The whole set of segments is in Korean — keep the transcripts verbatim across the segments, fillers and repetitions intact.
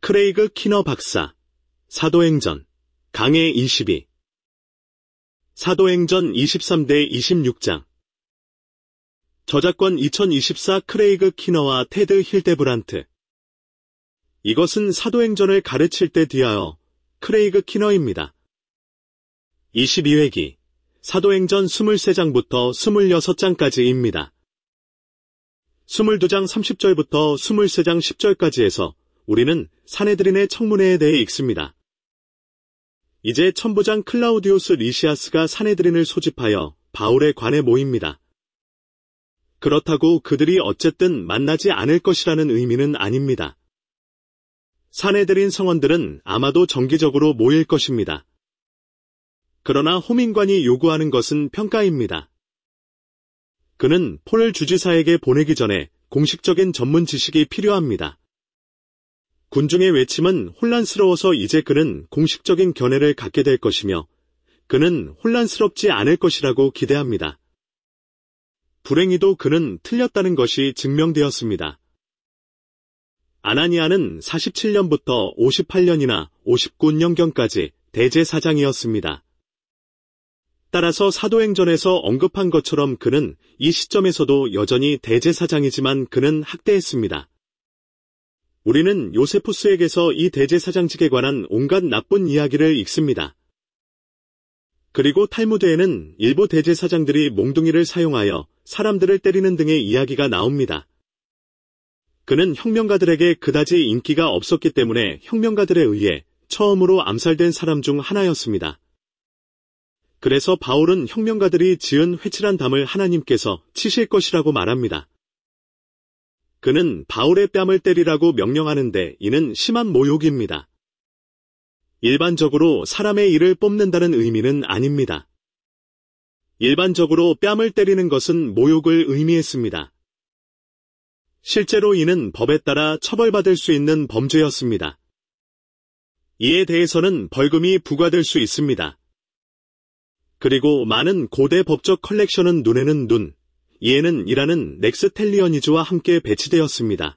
크레이그 키너 박사, 사도행전, 강해 이십이. 사도행전 이십삼 대 이십육 장. 저작권 이천이십사 크레이그 키너와 테드 힐데브란트. 이것은 사도행전을 가르칠 때 뒤하여 크레이그 키너입니다. 이십이 회기, 사도행전 이십삼 장부터 이십육 장까지입니다. 이십이 장 삼십 절부터 이십삼 장 십 절까지에서 우리는 사내드린의 청문회에 대해 읽습니다. 이제 천부장 클라우디우스 리시아스가 사내드린을 소집하여 바울에 관해 모입니다. 그렇다고 그들이 어쨌든 만나지 않을 것이라는 의미는 아닙니다. 사내드린 성원들은 아마도 정기적으로 모일 것입니다. 그러나 호민관이 요구하는 것은 평가입니다. 그는 폴 주지사에게 보내기 전에 공식적인 전문 지식이 필요합니다. 군중의 외침은 혼란스러워서 이제 그는 공식적인 견해를 갖게 될 것이며 그는 혼란스럽지 않을 것이라고 기대합니다. 불행히도 그는 틀렸다는 것이 증명되었습니다. 아나니아는 사십칠 년부터 오십팔 년이나 오십구 년경까지 대제사장이었습니다. 따라서 사도행전에서 언급한 것처럼 그는 이 시점에서도 여전히 대제사장이지만 그는 학대했습니다. 우리는 요세푸스에게서 이 대제사장직에 관한 온갖 나쁜 이야기를 읽습니다. 그리고 탈무드에는 일부 대제사장들이 몽둥이를 사용하여 사람들을 때리는 등의 이야기가 나옵니다. 그는 혁명가들에게 그다지 인기가 없었기 때문에 혁명가들에 의해 처음으로 암살된 사람 중 하나였습니다. 그래서 바울은 혁명가들이 지은 회칠한 담을 하나님께서 치실 것이라고 말합니다. 그는 바울의 뺨을 때리라고 명령하는데 이는 심한 모욕입니다. 일반적으로 사람의 이를 뽑는다는 의미는 아닙니다. 일반적으로 뺨을 때리는 것은 모욕을 의미했습니다. 실제로 이는 법에 따라 처벌받을 수 있는 범죄였습니다. 이에 대해서는 벌금이 부과될 수 있습니다. 그리고 많은 고대 법적 컬렉션은 눈에는 눈, 이에는 이라는 넥스텔리어니즈와 함께 배치되었습니다.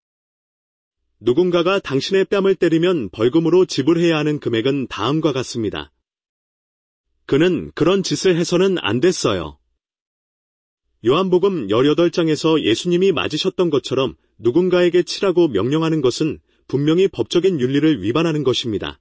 누군가가 당신의 뺨을 때리면 벌금으로 지불해야 하는 금액은 다음과 같습니다. 그는 그런 짓을 해서는 안 됐어요. 요한복음 십팔 장에서 예수님이 맞으셨던 것처럼 누군가에게 치라고 명령하는 것은 분명히 법적인 윤리를 위반하는 것입니다.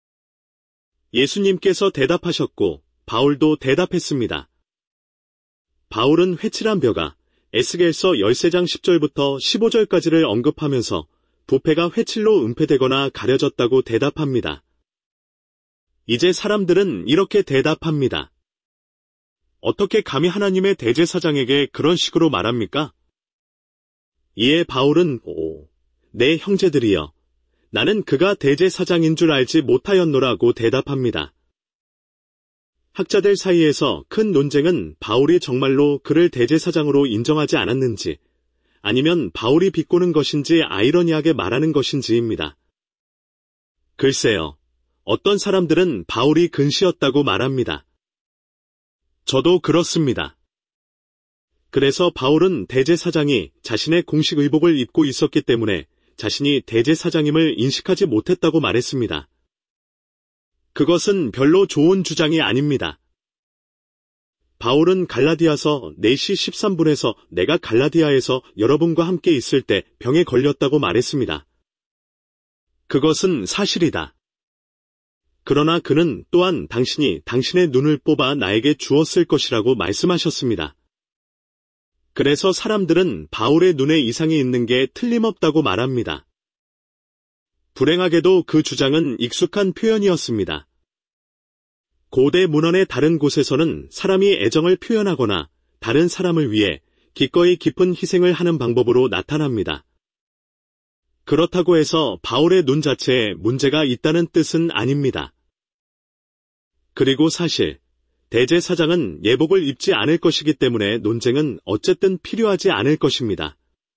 예수님께서 대답하셨고 바울도 대답했습니다. 바울은 회칠한 벼가 에스겔서 십삼 장 십 절부터 십오 절까지를 언급하면서 부패가 회칠로 은폐되거나 가려졌다고 대답합니다. 이제 사람들은 이렇게 대답합니다. 어떻게 감히 하나님의 대제사장에게 그런 식으로 말합니까? 이에 바울은 오, 내 형제들이여, 나는 그가 대제사장인 줄 알지 못하였노라고 대답합니다. 학자들 사이에서 큰 논쟁은 바울이 정말로 그를 대제사장으로 인정하지 않았는지 아니면 바울이 비꼬는 것인지 아이러니하게 말하는 것인지입니다. 글쎄요, 어떤 사람들은 바울이 근시였다고 말합니다. 저도 그렇습니다. 그래서 바울은 대제사장이 자신의 공식 의복을 입고 있었기 때문에 자신이 대제사장임을 인식하지 못했다고 말했습니다. 그것은 별로 좋은 주장이 아닙니다. 바울은 갈라디아서 네 시 십삼 분에서 내가 갈라디아에서 여러분과 함께 있을 때 병에 걸렸다고 말했습니다. 그것은 사실이다. 그러나 그는 또한 당신이 당신의 눈을 뽑아 나에게 주었을 것이라고 말씀하셨습니다. 그래서 사람들은 바울의 눈에 이상이 있는 게 틀림없다고 말합니다. 불행하게도 그 주장은 익숙한 표현이었습니다. 고대 문헌의 다른 곳에서는 사람이 애정을 표현하거나 다른 사람을 위해 기꺼이 깊은 희생을 하는 방법으로 나타납니다. 그렇다고 해서 바울의 눈 자체에 문제가 있다는 뜻은 아닙니다. 그리고 사실 대제사장은 예복을 입지 않을 것이기 때문에 논쟁은 어쨌든 필요하지 않을 것입니다.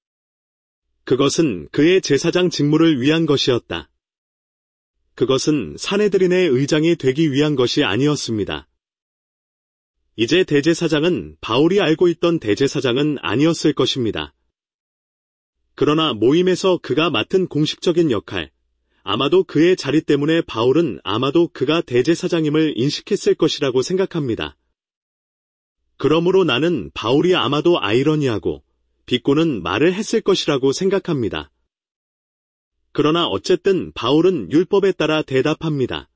그것은 그의 제사장 직무를 위한 것이었다. 그것은 사내드린의 의장이 되기 위한 것이 아니었습니다. 이제 대제사장은 바울이 알고 있던 대제사장은 아니었을 것입니다. 그러나 모임에서 그가 맡은 공식적인 역할, 아마도 그의 자리 때문에 바울은 아마도 그가 대제사장임을 인식했을 것이라고 생각합니다. 그러므로 나는 바울이 아마도 아이러니하고 비꼬는 말을 했을 것이라고 생각합니다. 그러나 어쨌든 바울은 율법에 따라 대답합니다.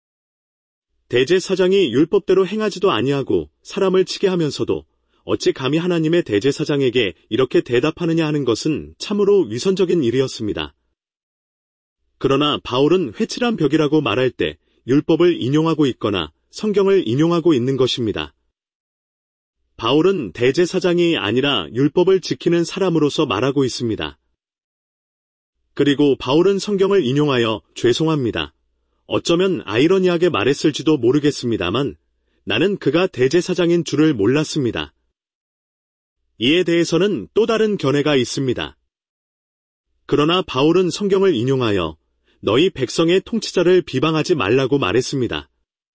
대제사장이 율법대로 행하지도 아니하고 사람을 치게 하면서도 어찌 감히 하나님의 대제사장에게 이렇게 대답하느냐 하는 것은 참으로 위선적인 일이었습니다. 그러나 바울은 회칠한 벽이라고 말할 때 율법을 인용하고 있거나 성경을 인용하고 있는 것입니다. 바울은 대제사장이 아니라 율법을 지키는 사람으로서 말하고 있습니다. 그리고 바울은 성경을 인용하여 죄송합니다. 어쩌면 아이러니하게 말했을지도 모르겠습니다만 나는 그가 대제사장인 줄을 몰랐습니다. 이에 대해서는 또 다른 견해가 있습니다. 그러나 바울은 성경을 인용하여 너희 백성의 통치자를 비방하지 말라고 말했습니다.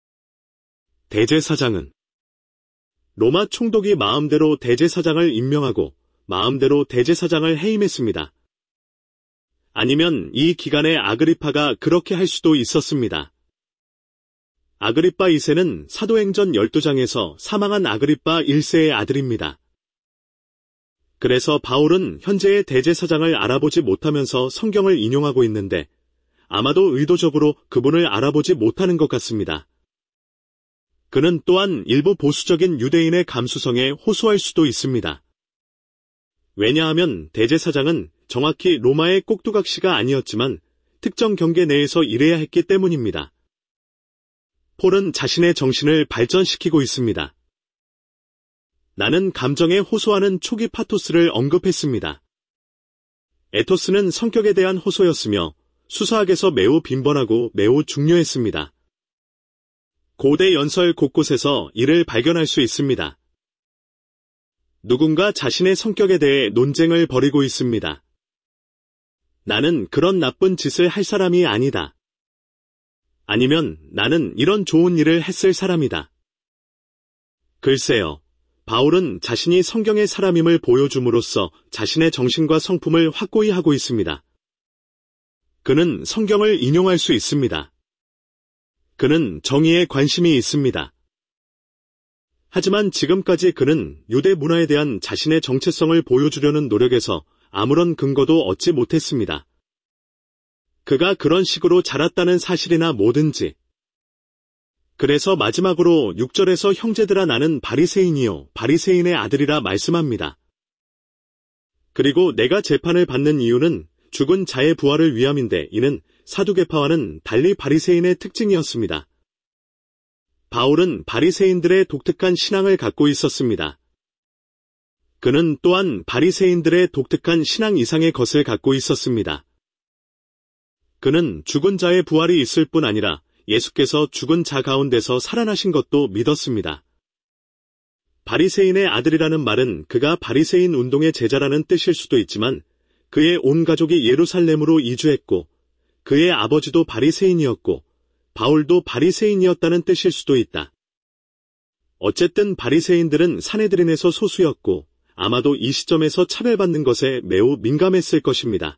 대제사장은 로마 총독이 마음대로 대제사장을 임명하고 마음대로 대제사장을 해임했습니다. 아니면 이 기간에 아그리파가 그렇게 할 수도 있었습니다. 아그리파 이 세는 사도행전 십이 장에서 사망한 아그리파 일 세의 아들입니다. 그래서 바울은 현재의 대제사장을 알아보지 못하면서 성경을 인용하고 있는데 아마도 의도적으로 그분을 알아보지 못하는 것 같습니다. 그는 또한 일부 보수적인 유대인의 감수성에 호소할 수도 있습니다. 왜냐하면 대제사장은 정확히 로마의 꼭두각시가 아니었지만 특정 경계 내에서 일해야 했기 때문입니다. 폴은 자신의 정신을 발전시키고 있습니다. 나는 감정에 호소하는 초기 파토스를 언급했습니다. 에토스는 성격에 대한 호소였으며 수사학에서 매우 빈번하고 매우 중요했습니다. 고대 연설 곳곳에서 이를 발견할 수 있습니다. 누군가 자신의 성격에 대해 논쟁을 벌이고 있습니다. 나는 그런 나쁜 짓을 할 사람이 아니다. 아니면 나는 이런 좋은 일을 했을 사람이다. 글쎄요, 바울은 자신이 성경의 사람임을 보여줌으로써 자신의 정신과 성품을 확고히 하고 있습니다. 그는 성경을 인용할 수 있습니다. 그는 정의에 관심이 있습니다. 하지만 지금까지 그는 유대 문화에 대한 자신의 정체성을 보여주려는 노력에서 아무런 근거도 얻지 못했습니다. 그가 그런 식으로 자랐다는 사실이나 뭐든지. 그래서 마지막으로 육 절에서 형제들아 나는 바리새인이요 바리새인의 아들이라 말씀합니다. 그리고 내가 재판을 받는 이유는 죽은 자의 부활을 위함인데 이는 사두개파와는 달리 바리새인의 특징이었습니다. 바울은 바리새인들의 독특한 신앙을 갖고 있었습니다. 그는 또한 바리새인들의 독특한 신앙 이상의 것을 갖고 있었습니다. 그는 죽은 자의 부활이 있을 뿐 아니라 예수께서 죽은 자 가운데서 살아나신 것도 믿었습니다. 바리새인의 아들이라는 말은 그가 바리새인 운동의 제자라는 뜻일 수도 있지만 그의 온 가족이 예루살렘으로 이주했고 그의 아버지도 바리새인이었고 바울도 바리새인이었다는 뜻일 수도 있다. 어쨌든 바리새인들은 사내들인에서 소수였고 아마도 이 시점에서 차별받는 것에 매우 민감했을 것입니다.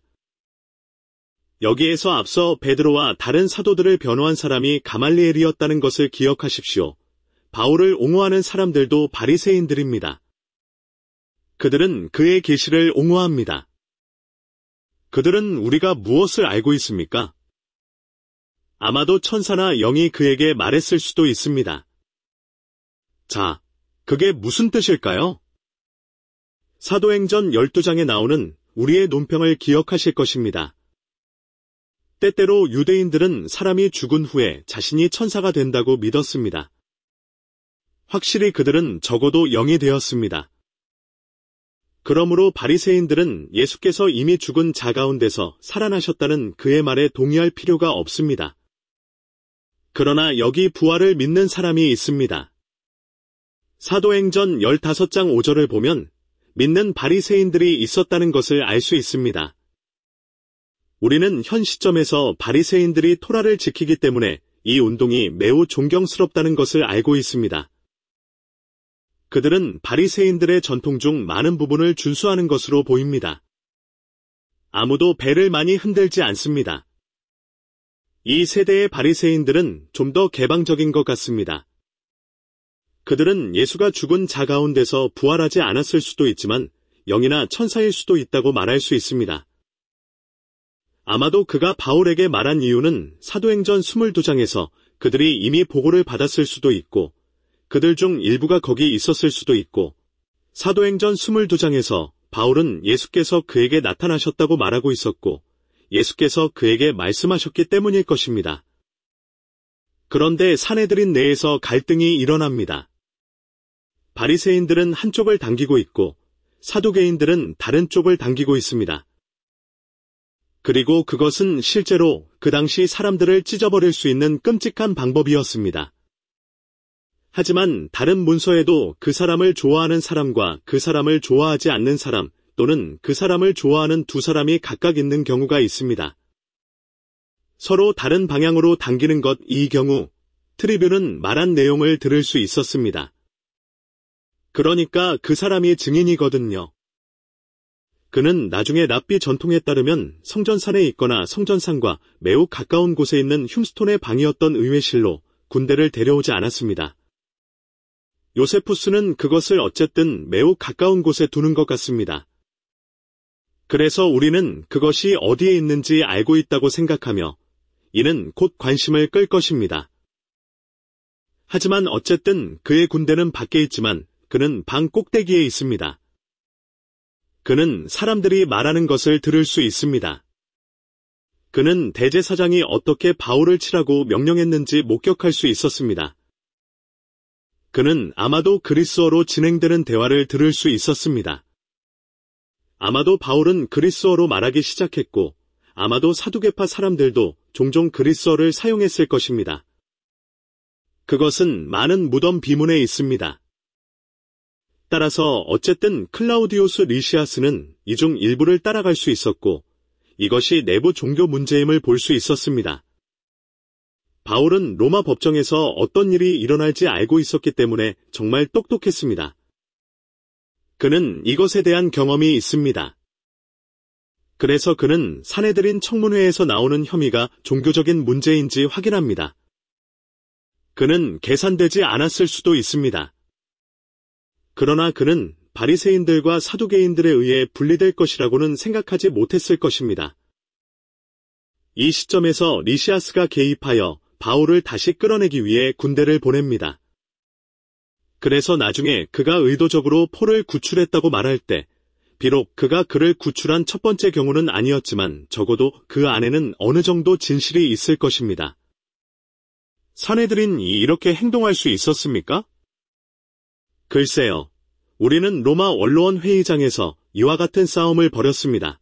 여기에서 앞서 베드로와 다른 사도들을 변호한 사람이 가말리엘이었다는 것을 기억하십시오. 바울을 옹호하는 사람들도 바리새인들입니다. 그들은 그의 계시를 옹호합니다. 그들은 우리가 무엇을 알고 있습니까? 아마도 천사나 영이 그에게 말했을 수도 있습니다. 자, 그게 무슨 뜻일까요? 사도행전 십이 장에 나오는 우리의 논평을 기억하실 것입니다. 때때로 유대인들은 사람이 죽은 후에 자신이 천사가 된다고 믿었습니다. 확실히 그들은 적어도 영이 되었습니다. 그러므로 바리새인들은 예수께서 이미 죽은 자 가운데서 살아나셨다는 그의 말에 동의할 필요가 없습니다. 그러나 여기 부활을 믿는 사람이 있습니다. 사도행전 십오 장 오 절을 보면 믿는 바리새인들이 있었다는 것을 알 수 있습니다. 우리는 현 시점에서 바리새인들이 토라를 지키기 때문에 이 운동이 매우 존경스럽다는 것을 알고 있습니다. 그들은 바리새인들의 전통 중 많은 부분을 준수하는 것으로 보입니다. 아무도 배를 많이 흔들지 않습니다. 이 세대의 바리새인들은 좀 더 개방적인 것 같습니다. 그들은 예수가 죽은 자 가운데서 부활하지 않았을 수도 있지만 영이나 천사일 수도 있다고 말할 수 있습니다. 아마도 그가 바울에게 말한 이유는 사도행전 이십이 장에서 그들이 이미 보고를 받았을 수도 있고 그들 중 일부가 거기 있었을 수도 있고 사도행전 이십이 장에서 바울은 예수께서 그에게 나타나셨다고 말하고 있었고 예수께서 그에게 말씀하셨기 때문일 것입니다. 그런데 사내들인 내에서 갈등이 일어납니다. 바리새인들은 한쪽을 당기고 있고 사두개인들은 다른 쪽을 당기고 있습니다. 그리고 그것은 실제로 그 당시 사람들을 찢어버릴 수 있는 끔찍한 방법이었습니다. 하지만 다른 문서에도 그 사람을 좋아하는 사람과 그 사람을 좋아하지 않는 사람 또는 그 사람을 좋아하는 두 사람이 각각 있는 경우가 있습니다. 서로 다른 방향으로 당기는 것, 이 경우 트리뷰는 말한 내용을 들을 수 있었습니다. 그러니까 그 사람이 증인이거든요. 그는 나중에 랍비 전통에 따르면 성전산에 있거나 성전산과 매우 가까운 곳에 있는 흉스톤의 방이었던 의회실로 군대를 데려오지 않았습니다. 요세푸스는 그것을 어쨌든 매우 가까운 곳에 두는 것 같습니다. 그래서 우리는 그것이 어디에 있는지 알고 있다고 생각하며 이는 곧 관심을 끌 것입니다. 하지만 어쨌든 그의 군대는 밖에 있지만 그는 방 꼭대기에 있습니다. 그는 사람들이 말하는 것을 들을 수 있습니다. 그는 대제사장이 어떻게 바울을 치라고 명령했는지 목격할 수 있었습니다. 그는 아마도 그리스어로 진행되는 대화를 들을 수 있었습니다. 아마도 바울은 그리스어로 말하기 시작했고 아마도 사두개파 사람들도 종종 그리스어를 사용했을 것입니다. 그것은 많은 무덤 비문에 있습니다. 따라서 어쨌든 클라우디우스 리시아스는 이 중 일부를 따라갈 수 있었고 이것이 내부 종교 문제임을 볼 수 있었습니다. 바울은 로마 법정에서 어떤 일이 일어날지 알고 있었기 때문에 정말 똑똑했습니다. 그는 이것에 대한 경험이 있습니다. 그래서 그는 사내들인 청문회에서 나오는 혐의가 종교적인 문제인지 확인합니다. 그는 계산되지 않았을 수도 있습니다. 그러나 그는 바리새인들과 사두개인들에 의해 분리될 것이라고는 생각하지 못했을 것입니다. 이 시점에서 리시아스가 개입하여 바울을 다시 끌어내기 위해 군대를 보냅니다. 그래서 나중에 그가 의도적으로 폴을 구출했다고 말할 때 비록 그가 그를 구출한 첫 번째 경우는 아니었지만 적어도 그 안에는 어느 정도 진실이 있을 것입니다. 사내들인이 이렇게 행동할 수 있었습니까? 글쎄요. 우리는 로마 원로원 회의장에서 이와 같은 싸움을 벌였습니다.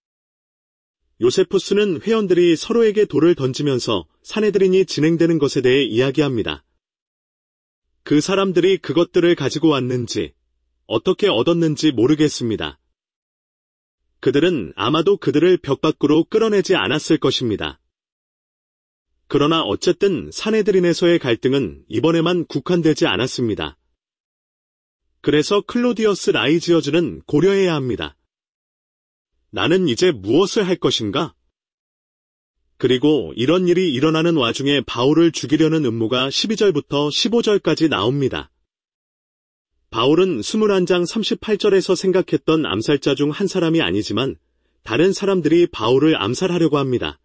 요세푸스는 회원들이 서로에게 돌을 던지면서 사내들인이 진행되는 것에 대해 이야기합니다. 그 사람들이 그것들을 가지고 왔는지, 어떻게 얻었는지 모르겠습니다. 그들은 아마도 그들을 벽 밖으로 끌어내지 않았을 것입니다. 그러나 어쨌든 사내들인에서의 갈등은 이번에만 국한되지 않았습니다. 그래서 클로디어스 라이지어즈는 고려해야 합니다. 나는 이제 무엇을 할 것인가? 그리고 이런 일이 일어나는 와중에 바울을 죽이려는 음모가 십이 절부터 십오 절까지 나옵니다. 바울은 이십일 장 삼십팔 절에서 생각했던 암살자 중 한 사람이 아니지만 다른 사람들이 바울을 암살하려고 합니다.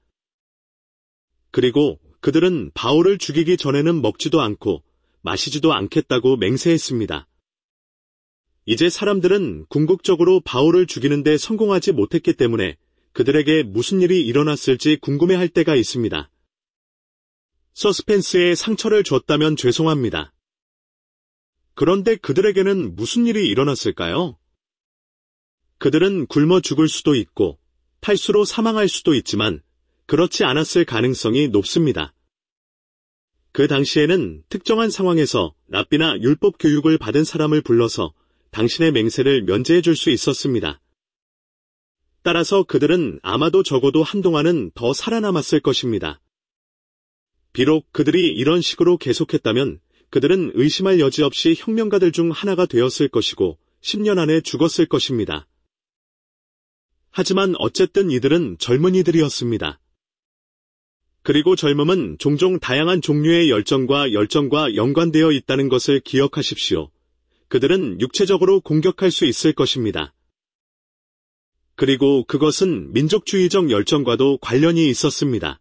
그리고 그들은 바울을 죽이기 전에는 먹지도 않고 마시지도 않겠다고 맹세했습니다. 이제 사람들은 궁극적으로 바울을 죽이는데 성공하지 못했기 때문에 그들에게 무슨 일이 일어났을지 궁금해할 때가 있습니다. 서스펜스에 상처를 줬다면 죄송합니다. 그런데 그들에게는 무슨 일이 일어났을까요? 그들은 굶어 죽을 수도 있고 탈수로 사망할 수도 있지만 그렇지 않았을 가능성이 높습니다. 그 당시에는 특정한 상황에서 랍비나 율법 교육을 받은 사람을 불러서 당신의 맹세를 면제해 줄 수 있었습니다. 따라서 그들은 아마도 적어도 한동안은 더 살아남았을 것입니다. 비록 그들이 이런 식으로 계속했다면 그들은 의심할 여지 없이 혁명가들 중 하나가 되었을 것이고 십 년 안에 죽었을 것입니다. 하지만 어쨌든 이들은 젊은이들이었습니다. 그리고 젊음은 종종 다양한 종류의 열정과 열정과 연관되어 있다는 것을 기억하십시오. 그들은 육체적으로 공격할 수 있을 것입니다. 그리고 그것은 민족주의적 열정과도 관련이 있었습니다.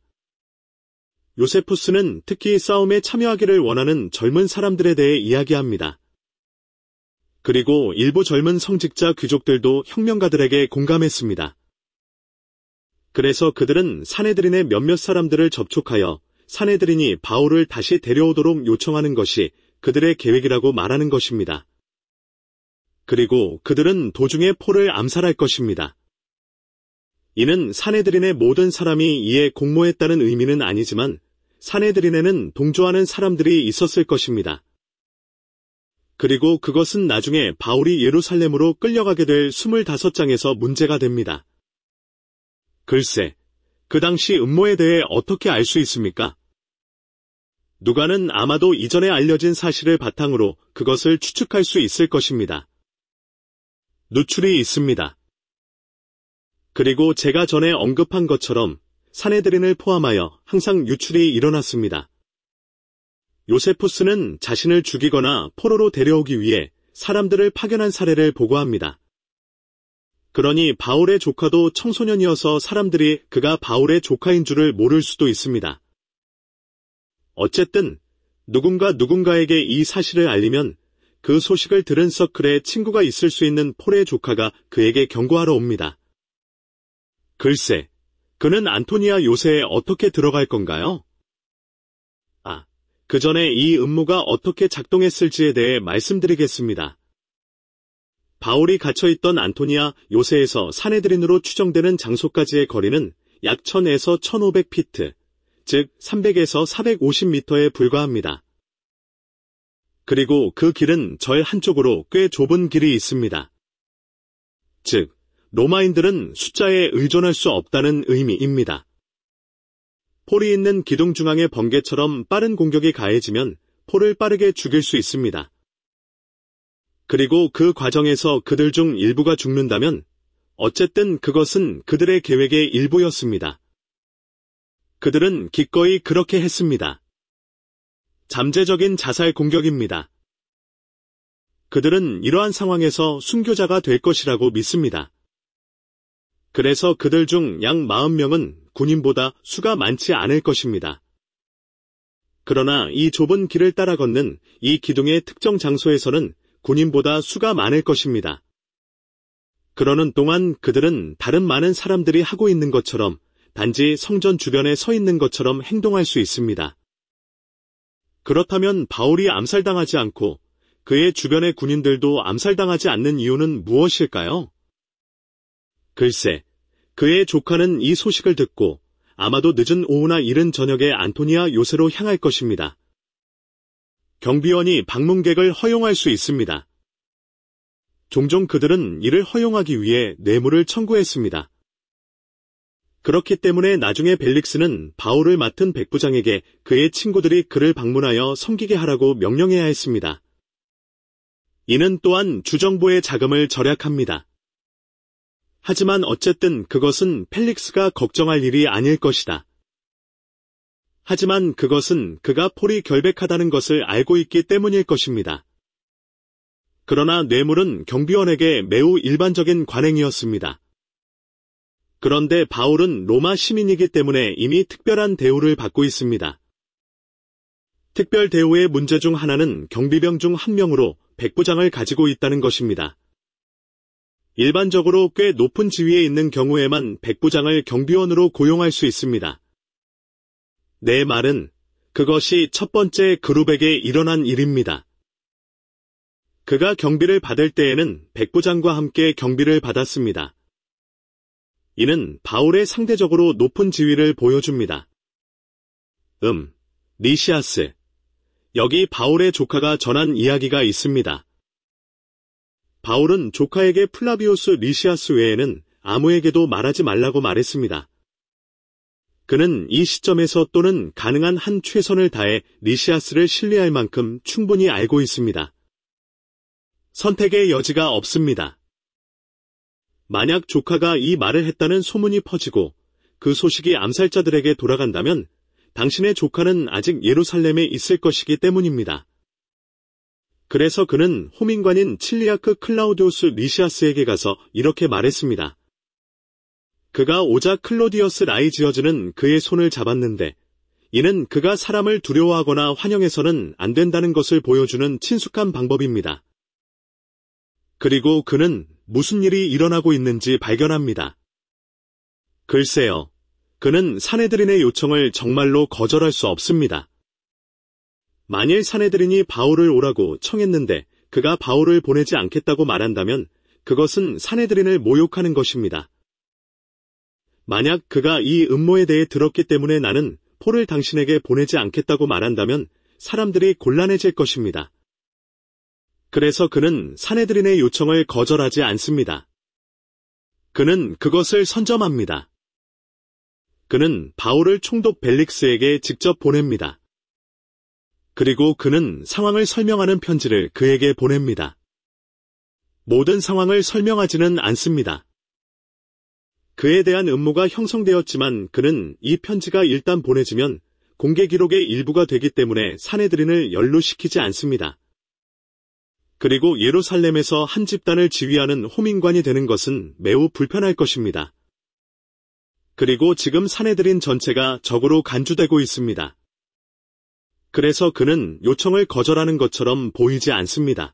요세푸스는 특히 싸움에 참여하기를 원하는 젊은 사람들에 대해 이야기합니다. 그리고 일부 젊은 성직자 귀족들도 혁명가들에게 공감했습니다. 그래서 그들은 사네드린의 몇몇 사람들을 접촉하여 사네드린이 바울을 다시 데려오도록 요청하는 것이 그들의 계획이라고 말하는 것입니다. 그리고 그들은 도중에 폴을 암살할 것입니다. 이는 사네드린의 모든 사람이 이에 공모했다는 의미는 아니지만 사네드린에는 동조하는 사람들이 있었을 것입니다. 그리고 그것은 나중에 바울이 예루살렘으로 끌려가게 될 스물다섯 장에서 문제가 됩니다. 글쎄, 그 당시 음모에 대해 어떻게 알 수 있습니까? 누가는 아마도 이전에 알려진 사실을 바탕으로 그것을 추측할 수 있을 것입니다. 누출이 있습니다. 그리고 제가 전에 언급한 것처럼 사네드린을 포함하여 항상 유출이 일어났습니다. 요세푸스는 자신을 죽이거나 포로로 데려오기 위해 사람들을 파견한 사례를 보고합니다. 그러니 바울의 조카도 청소년이어서 사람들이 그가 바울의 조카인 줄을 모를 수도 있습니다. 어쨌든 누군가 누군가에게 이 사실을 알리면 그 소식을 들은 서클에 친구가 있을 수 있는 폴의 조카가 그에게 경고하러 옵니다. 글쎄, 그는 안토니아 요새에 어떻게 들어갈 건가요? 아, 그 전에 이 음모가 어떻게 작동했을지에 대해 말씀드리겠습니다. 바울이 갇혀있던 안토니아 요새에서 사네드린으로 추정되는 장소까지의 거리는 약 천에서 천오백 피트, 즉 삼백에서 사백오십 미터에 불과합니다. 그리고 그 길은 절 한쪽으로 꽤 좁은 길이 있습니다. 즉, 로마인들은 숫자에 의존할 수 없다는 의미입니다. 폴이 있는 기둥 중앙의 번개처럼 빠른 공격이 가해지면 폴을 빠르게 죽일 수 있습니다. 그리고 그 과정에서 그들 중 일부가 죽는다면 어쨌든 그것은 그들의 계획의 일부였습니다. 그들은 기꺼이 그렇게 했습니다. 잠재적인 자살 공격입니다. 그들은 이러한 상황에서 순교자가 될 것이라고 믿습니다. 그래서 그들 중 약 사십 명은 군인보다 수가 많지 않을 것입니다. 그러나 이 좁은 길을 따라 걷는 이 기둥의 특정 장소에서는 군인보다 수가 많을 것입니다. 그러는 동안 그들은 다른 많은 사람들이 하고 있는 것처럼 단지 성전 주변에 서 있는 것처럼 행동할 수 있습니다. 그렇다면 바울이 암살당하지 않고 그의 주변의 군인들도 암살당하지 않는 이유는 무엇일까요? 글쎄, 그의 조카는 이 소식을 듣고 아마도 늦은 오후나 이른 저녁에 안토니아 요새로 향할 것입니다. 경비원이 방문객을 허용할 수 있습니다. 종종 그들은 이를 허용하기 위해 뇌물을 청구했습니다. 그렇기 때문에 나중에 벨릭스는 바울을 맡은 백부장에게 그의 친구들이 그를 방문하여 섬기게 하라고 명령해야 했습니다. 이는 또한 주정부의 자금을 절약합니다. 하지만 어쨌든 그것은 펠릭스가 걱정할 일이 아닐 것이다. 하지만 그것은 그가 폴이 결백하다는 것을 알고 있기 때문일 것입니다. 그러나 뇌물은 경비원에게 매우 일반적인 관행이었습니다. 그런데 바울은 로마 시민이기 때문에 이미 특별한 대우를 받고 있습니다. 특별 대우의 문제 중 하나는 경비병 중 한 명으로 백부장을 가지고 있다는 것입니다. 일반적으로 꽤 높은 지위에 있는 경우에만 백부장을 경비원으로 고용할 수 있습니다. 내 말은 그것이 첫 번째 그룹에게 일어난 일입니다. 그가 경비를 받을 때에는 백부장과 함께 경비를 받았습니다. 이는 바울의 상대적으로 높은 지위를 보여줍니다. 음, 리시아스. 여기 바울의 조카가 전한 이야기가 있습니다. 바울은 조카에게 플라비우스 리시아스 외에는 아무에게도 말하지 말라고 말했습니다. 그는 이 시점에서 또는 가능한 한 최선을 다해 리시아스를 신뢰할 만큼 충분히 알고 있습니다. 선택의 여지가 없습니다. 만약 조카가 이 말을 했다는 소문이 퍼지고 그 소식이 암살자들에게 돌아간다면 당신의 조카는 아직 예루살렘에 있을 것이기 때문입니다. 그래서 그는 호민관인 칠리아크 클라우디우스 리시아스에게 가서 이렇게 말했습니다. 그가 오자 클로디어스 라이지어즈는 그의 손을 잡았는데 이는 그가 사람을 두려워하거나 환영해서는 안 된다는 것을 보여주는 친숙한 방법입니다. 그리고 그는 무슨 일이 일어나고 있는지 발견합니다. 글쎄요, 그는 사내들인의 요청을 정말로 거절할 수 없습니다. 만일 사내들인이 바울을 오라고 청했는데 그가 바울을 보내지 않겠다고 말한다면 그것은 사내들인을 모욕하는 것입니다. 만약 그가 이 음모에 대해 들었기 때문에 나는 폴을 당신에게 보내지 않겠다고 말한다면 사람들이 곤란해질 것입니다. 그래서 그는 사내들인의 요청을 거절하지 않습니다. 그는 그것을 선점합니다. 그는 바울을 총독 벨릭스에게 직접 보냅니다. 그리고 그는 상황을 설명하는 편지를 그에게 보냅니다. 모든 상황을 설명하지는 않습니다. 그에 대한 음모가 형성되었지만 그는 이 편지가 일단 보내지면 공개 기록의 일부가 되기 때문에 사내들인을 연루시키지 않습니다. 그리고 예루살렘에서 한 집단을 지휘하는 호민관이 되는 것은 매우 불편할 것입니다. 그리고 지금 사내들인 전체가 적으로 간주되고 있습니다. 그래서 그는 요청을 거절하는 것처럼 보이지 않습니다.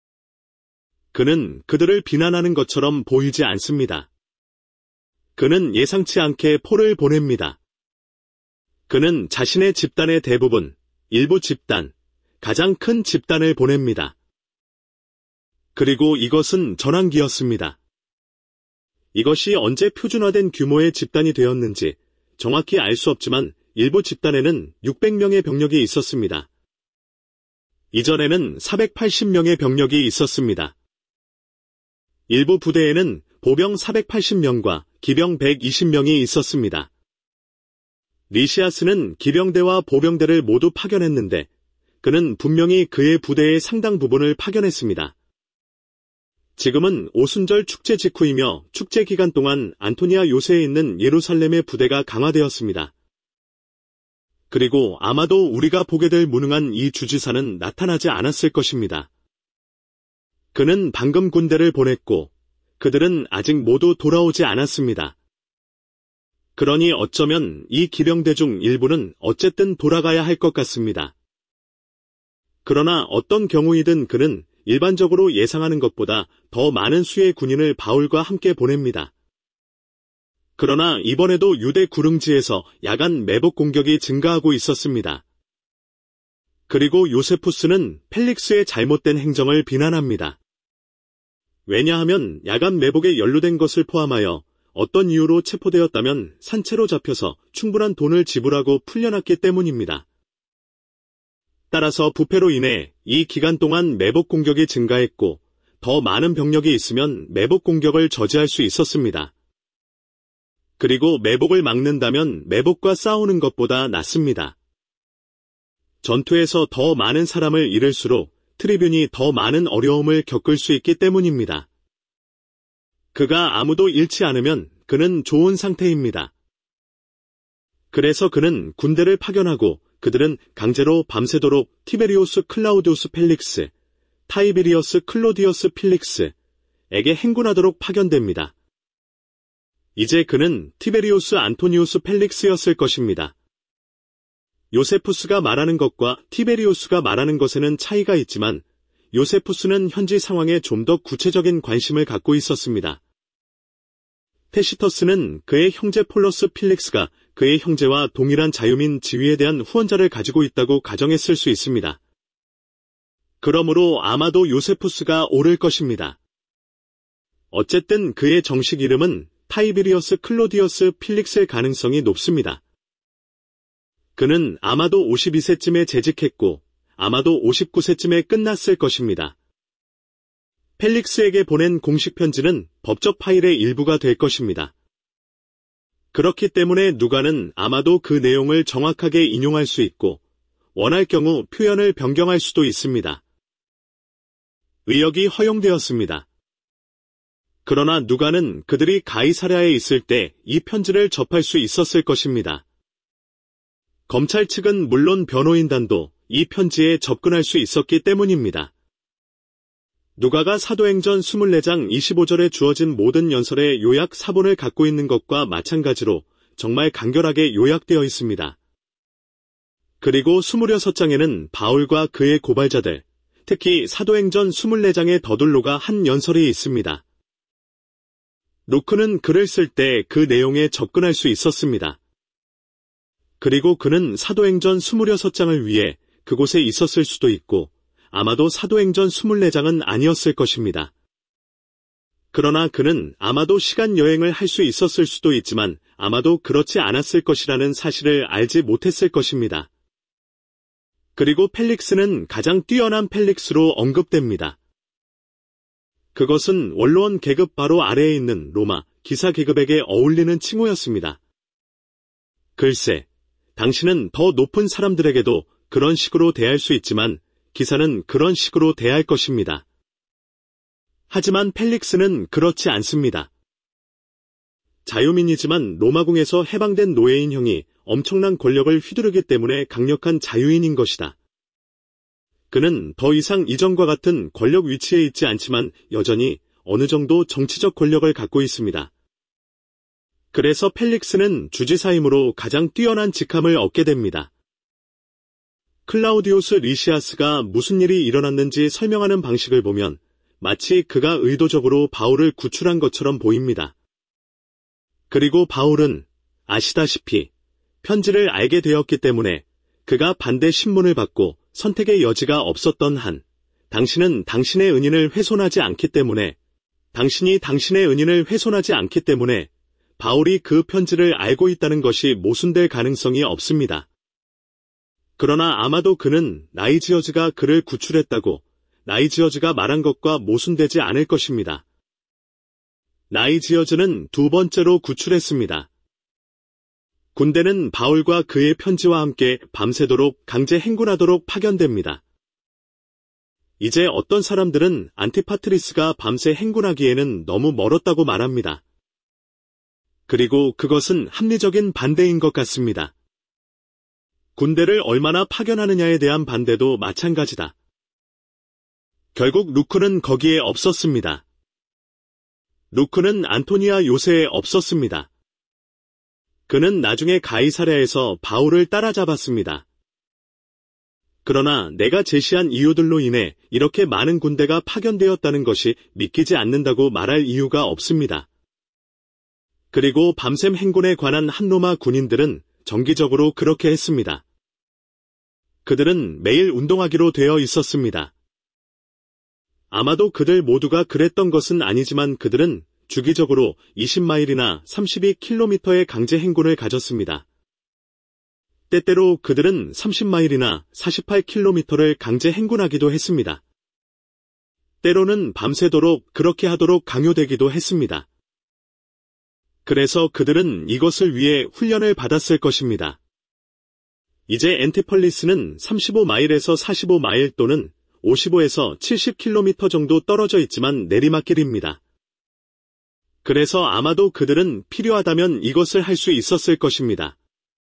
그는 그들을 비난하는 것처럼 보이지 않습니다. 그는 예상치 않게 폴을 보냅니다. 그는 자신의 집단의 대부분, 일부 집단, 가장 큰 집단을 보냅니다. 그리고 이것은 전환기였습니다. 이것이 언제 표준화된 규모의 집단이 되었는지 정확히 알 수 없지만 일부 집단에는 육백 명의 병력이 있었습니다. 이전에는 사백팔십 명의 병력이 있었습니다. 일부 부대에는 보병 사백팔십 명과 기병 백이십 명이 있었습니다. 리시아스는 기병대와 보병대를 모두 파견했는데 그는 분명히 그의 부대의 상당 부분을 파견했습니다. 지금은 오순절 축제 직후이며 축제 기간 동안 안토니아 요새에 있는 예루살렘의 부대가 강화되었습니다. 그리고 아마도 우리가 보게 될 무능한 이 주지사는 나타나지 않았을 것입니다. 그는 방금 군대를 보냈고 그들은 아직 모두 돌아오지 않았습니다. 그러니 어쩌면 이 기병대 중 일부는 어쨌든 돌아가야 할 것 같습니다. 그러나 어떤 경우이든 그는 일반적으로 예상하는 것보다 더 많은 수의 군인을 바울과 함께 보냅니다. 그러나 이번에도 유대 구릉지에서 야간 매복 공격이 증가하고 있었습니다. 그리고 요세푸스는 펠릭스의 잘못된 행정을 비난합니다. 왜냐하면 야간 매복에 연루된 것을 포함하여 어떤 이유로 체포되었다면 산채로 잡혀서 충분한 돈을 지불하고 풀려났기 때문입니다. 따라서 부패로 인해 이 기간 동안 매복 공격이 증가했고 더 많은 병력이 있으면 매복 공격을 저지할 수 있었습니다. 그리고 매복을 막는다면 매복과 싸우는 것보다 낫습니다. 전투에서 더 많은 사람을 잃을수록 트리뷴이 더 많은 어려움을 겪을 수 있기 때문입니다. 그가 아무도 잃지 않으면 그는 좋은 상태입니다. 그래서 그는 군대를 파견하고 그들은 강제로 밤새도록 티베리오스 클라우디우스 펠릭스, 타이비리어스 클로디어스 필릭스에게 행군하도록 파견됩니다. 이제 그는 티베리오스 안토니우스 펠릭스였을 것입니다. 요세푸스가 말하는 것과 티베리우스가 말하는 것에는 차이가 있지만 요세푸스는 현지 상황에 좀 더 구체적인 관심을 갖고 있었습니다. 테시터스는 그의 형제 폴러스 필릭스가 그의 형제와 동일한 자유민 지위에 대한 후원자를 가지고 있다고 가정했을 수 있습니다. 그러므로 아마도 요세푸스가 옳을 것입니다. 어쨌든 그의 정식 이름은 타이비리어스 클로디어스 필릭스의 가능성이 높습니다. 그는 아마도 오십이 세쯤에 재직했고 아마도 오십구 세쯤에 끝났을 것입니다. 펠릭스에게 보낸 공식 편지는 법적 파일의 일부가 될 것입니다. 그렇기 때문에 누가는 아마도 그 내용을 정확하게 인용할 수 있고 원할 경우 표현을 변경할 수도 있습니다. 의역이 허용되었습니다. 그러나 누가는 그들이 가이사랴에 있을 때 이 편지를 접할 수 있었을 것입니다. 검찰 측은 물론 변호인단도 이 편지에 접근할 수 있었기 때문입니다. 누가가 사도행전 이십사 장 이십오 절에 주어진 모든 연설의 요약 사본을 갖고 있는 것과 마찬가지로 정말 간결하게 요약되어 있습니다. 그리고 이십육 장에는 바울과 그의 고발자들, 특히 사도행전 이십사 장의 더둘로가 한 연설이 있습니다. 루크는 글을 쓸 때 그 내용에 접근할 수 있었습니다. 그리고 그는 사도행전 이십육 장을 위해 그곳에 있었을 수도 있고 아마도 사도행전 이십사 장은 아니었을 것입니다. 그러나 그는 아마도 시간 여행을 할 수 있었을 수도 있지만 아마도 그렇지 않았을 것이라는 사실을 알지 못했을 것입니다. 그리고 펠릭스는 가장 뛰어난 펠릭스로 언급됩니다. 그것은 원로원 계급 바로 아래에 있는 로마 기사 계급에게 어울리는 칭호였습니다. 글쎄, 당신은 더 높은 사람들에게도 그런 식으로 대할 수 있지만 기사는 그런 식으로 대할 것입니다. 하지만 펠릭스는 그렇지 않습니다. 자유민이지만 로마궁에서 해방된 노예인 형이 엄청난 권력을 휘두르기 때문에 강력한 자유인인 것이다. 그는 더 이상 이전과 같은 권력 위치에 있지 않지만 여전히 어느 정도 정치적 권력을 갖고 있습니다. 그래서 펠릭스는 주지사이므로 가장 뛰어난 직함을 얻게 됩니다. 클라우디우스 리시아스가 무슨 일이 일어났는지 설명하는 방식을 보면 마치 그가 의도적으로 바울을 구출한 것처럼 보입니다. 그리고 바울은 아시다시피 편지를 알게 되었기 때문에 그가 반대 신문을 받고 선택의 여지가 없었던 한 당신은 당신의 은인을 훼손하지 않기 때문에 당신이 당신의 은인을 훼손하지 않기 때문에 바울이 그 편지를 알고 있다는 것이 모순될 가능성이 없습니다. 그러나 아마도 그는 나이지어즈가 그를 구출했다고 나이지어즈가 말한 것과 모순되지 않을 것입니다. 나이지어즈는 두 번째로 구출했습니다. 군대는 바울과 그의 편지와 함께 밤새도록 강제 행군하도록 파견됩니다. 이제 어떤 사람들은 안티파트리스가 밤새 행군하기에는 너무 멀었다고 말합니다. 그리고 그것은 합리적인 반대인 것 같습니다. 군대를 얼마나 파견하느냐에 대한 반대도 마찬가지다. 결국 루크는 거기에 없었습니다. 루크는 안토니아 요새에 없었습니다. 그는 나중에 가이사랴에서 바울을 따라잡았습니다. 그러나 내가 제시한 이유들로 인해 이렇게 많은 군대가 파견되었다는 것이 믿기지 않는다고 말할 이유가 없습니다. 그리고 밤샘 행군에 관한 한로마 군인들은 정기적으로 그렇게 했습니다. 그들은 매일 운동하기로 되어 있었습니다. 아마도 그들 모두가 그랬던 것은 아니지만 그들은 주기적으로 이십 마일이나 삼십이 킬로미터의 강제 행군을 가졌습니다. 때때로 그들은 삼십 마일이나 사십팔 킬로미터를 강제 행군하기도 했습니다. 때로는 밤새도록 그렇게 하도록 강요되기도 했습니다. 그래서 그들은 이것을 위해 훈련을 받았을 것입니다. 이제 엔티펄리스는 삼십오 마일에서 사십오 마일 또는 오십오에서 칠십 킬로미터 정도 떨어져 있지만 내리막길입니다. 그래서 아마도 그들은 필요하다면 이것을 할 수 있었을 것입니다.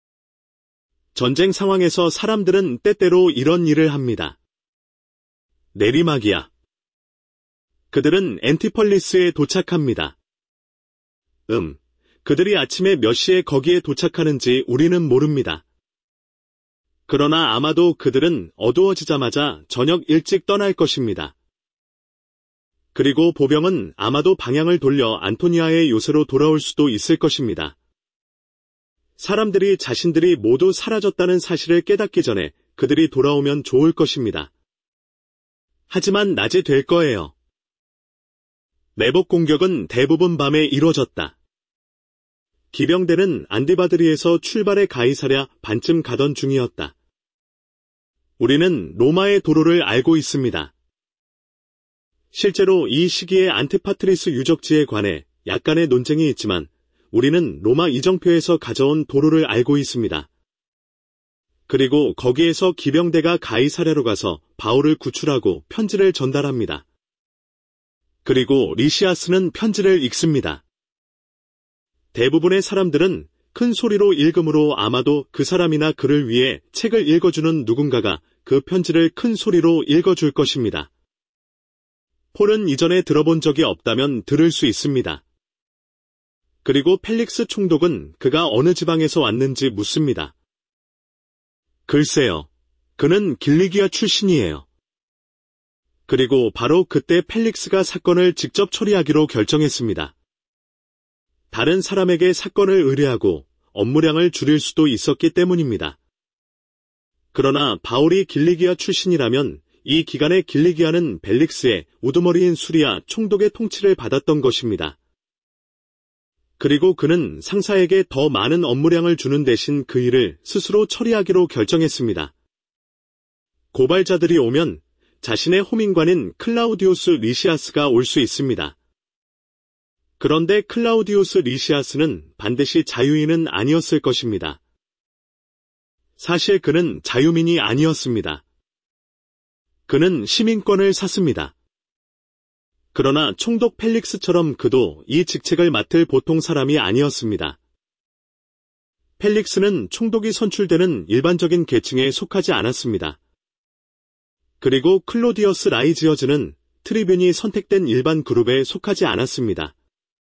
전쟁 상황에서 사람들은 때때로 이런 일을 합니다. 내리막이야. 그들은 엔티펄리스에 도착합니다. 음, 그들이 아침에 몇 시에 거기에 도착하는지 우리는 모릅니다. 그러나 아마도 그들은 어두워지자마자 저녁 일찍 떠날 것입니다. 그리고 보병은 아마도 방향을 돌려 안토니아의 요새로 돌아올 수도 있을 것입니다. 사람들이 자신들이 모두 사라졌다는 사실을 깨닫기 전에 그들이 돌아오면 좋을 것입니다. 하지만 낮이 될 거예요. 내복 공격은 대부분 밤에 이루어졌다. 기병대는 안디바드리에서 출발해 가이사랴 반쯤 가던 중이었다. 우리는 로마의 도로를 알고 있습니다. 실제로 이 시기에 안티파트리스 유적지에 관해 약간의 논쟁이 있지만 우리는 로마 이정표에서 가져온 도로를 알고 있습니다. 그리고 거기에서 기병대가 가이사랴로 가서 바울을 구출하고 편지를 전달합니다. 그리고 리시아스는 편지를 읽습니다. 대부분의 사람들은 큰 소리로 읽음으로 아마도 그 사람이나 그를 위해 책을 읽어주는 누군가가 그 편지를 큰 소리로 읽어줄 것입니다. 폴은 이전에 들어본 적이 없다면 들을 수 있습니다. 그리고 펠릭스 총독은 그가 어느 지방에서 왔는지 묻습니다. 글쎄요, 그는 길리기아 출신이에요. 그리고 바로 그때 펠릭스가 사건을 직접 처리하기로 결정했습니다. 다른 사람에게 사건을 의뢰하고 업무량을 줄일 수도 있었기 때문입니다. 그러나 바울이 길리기아 출신이라면 이 기간에 길리기아는 벨릭스의 우두머리인 수리아 총독의 통치를 받았던 것입니다. 그리고 그는 상사에게 더 많은 업무량을 주는 대신 그 일을 스스로 처리하기로 결정했습니다. 고발자들이 오면 자신의 호민관인 클라우디우스 리시아스가 올 수 있습니다. 그런데 클라우디우스 리시아스는 반드시 자유인은 아니었을 것입니다. 사실 그는 자유민이 아니었습니다. 그는 시민권을 샀습니다. 그러나 총독 펠릭스처럼 그도 이 직책을 맡을 보통 사람이 아니었습니다. 펠릭스는 총독이 선출되는 일반적인 계층에 속하지 않았습니다. 그리고 클로디어스 라이지어즈는 트리뷴이 선택된 일반 그룹에 속하지 않았습니다.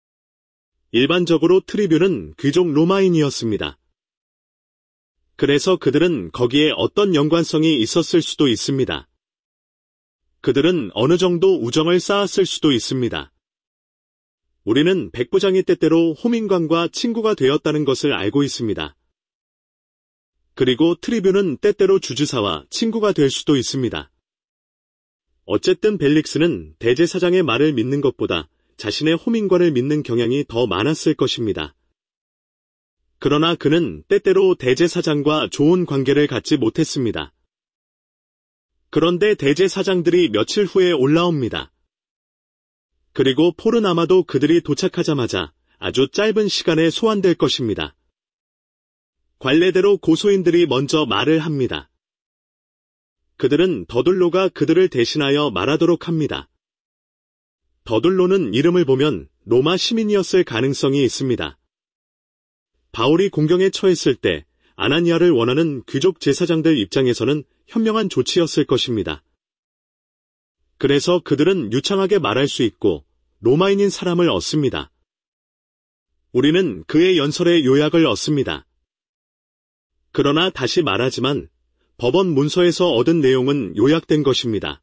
일반적으로 트리뷴은 귀족 로마인이었습니다. 그래서 그들은 거기에 어떤 연관성이 있었을 수도 있습니다. 그들은 어느 정도 우정을 쌓았을 수도 있습니다. 우리는 백부장이 때때로 호민관과 친구가 되었다는 것을 알고 있습니다. 그리고 트리뷴은 때때로 주지사와 친구가 될 수도 있습니다. 어쨌든 벨릭스는 대제사장의 말을 믿는 것보다 자신의 호민관을 믿는 경향이 더 많았을 것입니다. 그러나 그는 때때로 대제사장과 좋은 관계를 갖지 못했습니다. 그런데 대제사장들이 며칠 후에 올라옵니다. 그리고 폴은 아마도 그들이 도착하자마자 아주 짧은 시간에 소환될 것입니다. 관례대로 고소인들이 먼저 말을 합니다. 그들은 더둘로가 그들을 대신하여 말하도록 합니다. 더둘로는 이름을 보면 로마 시민이었을 가능성이 있습니다. 바울이 공경에 처했을 때 아나니아를 원하는 귀족 제사장들 입장에서는 현명한 조치였을 것입니다. 그래서 그들은 유창하게 말할 수 있고 로마인인 사람을 얻습니다. 우리는 그의 연설의 요약을 얻습니다. 그러나 다시 말하지만 법원 문서에서 얻은 내용은 요약된 것입니다.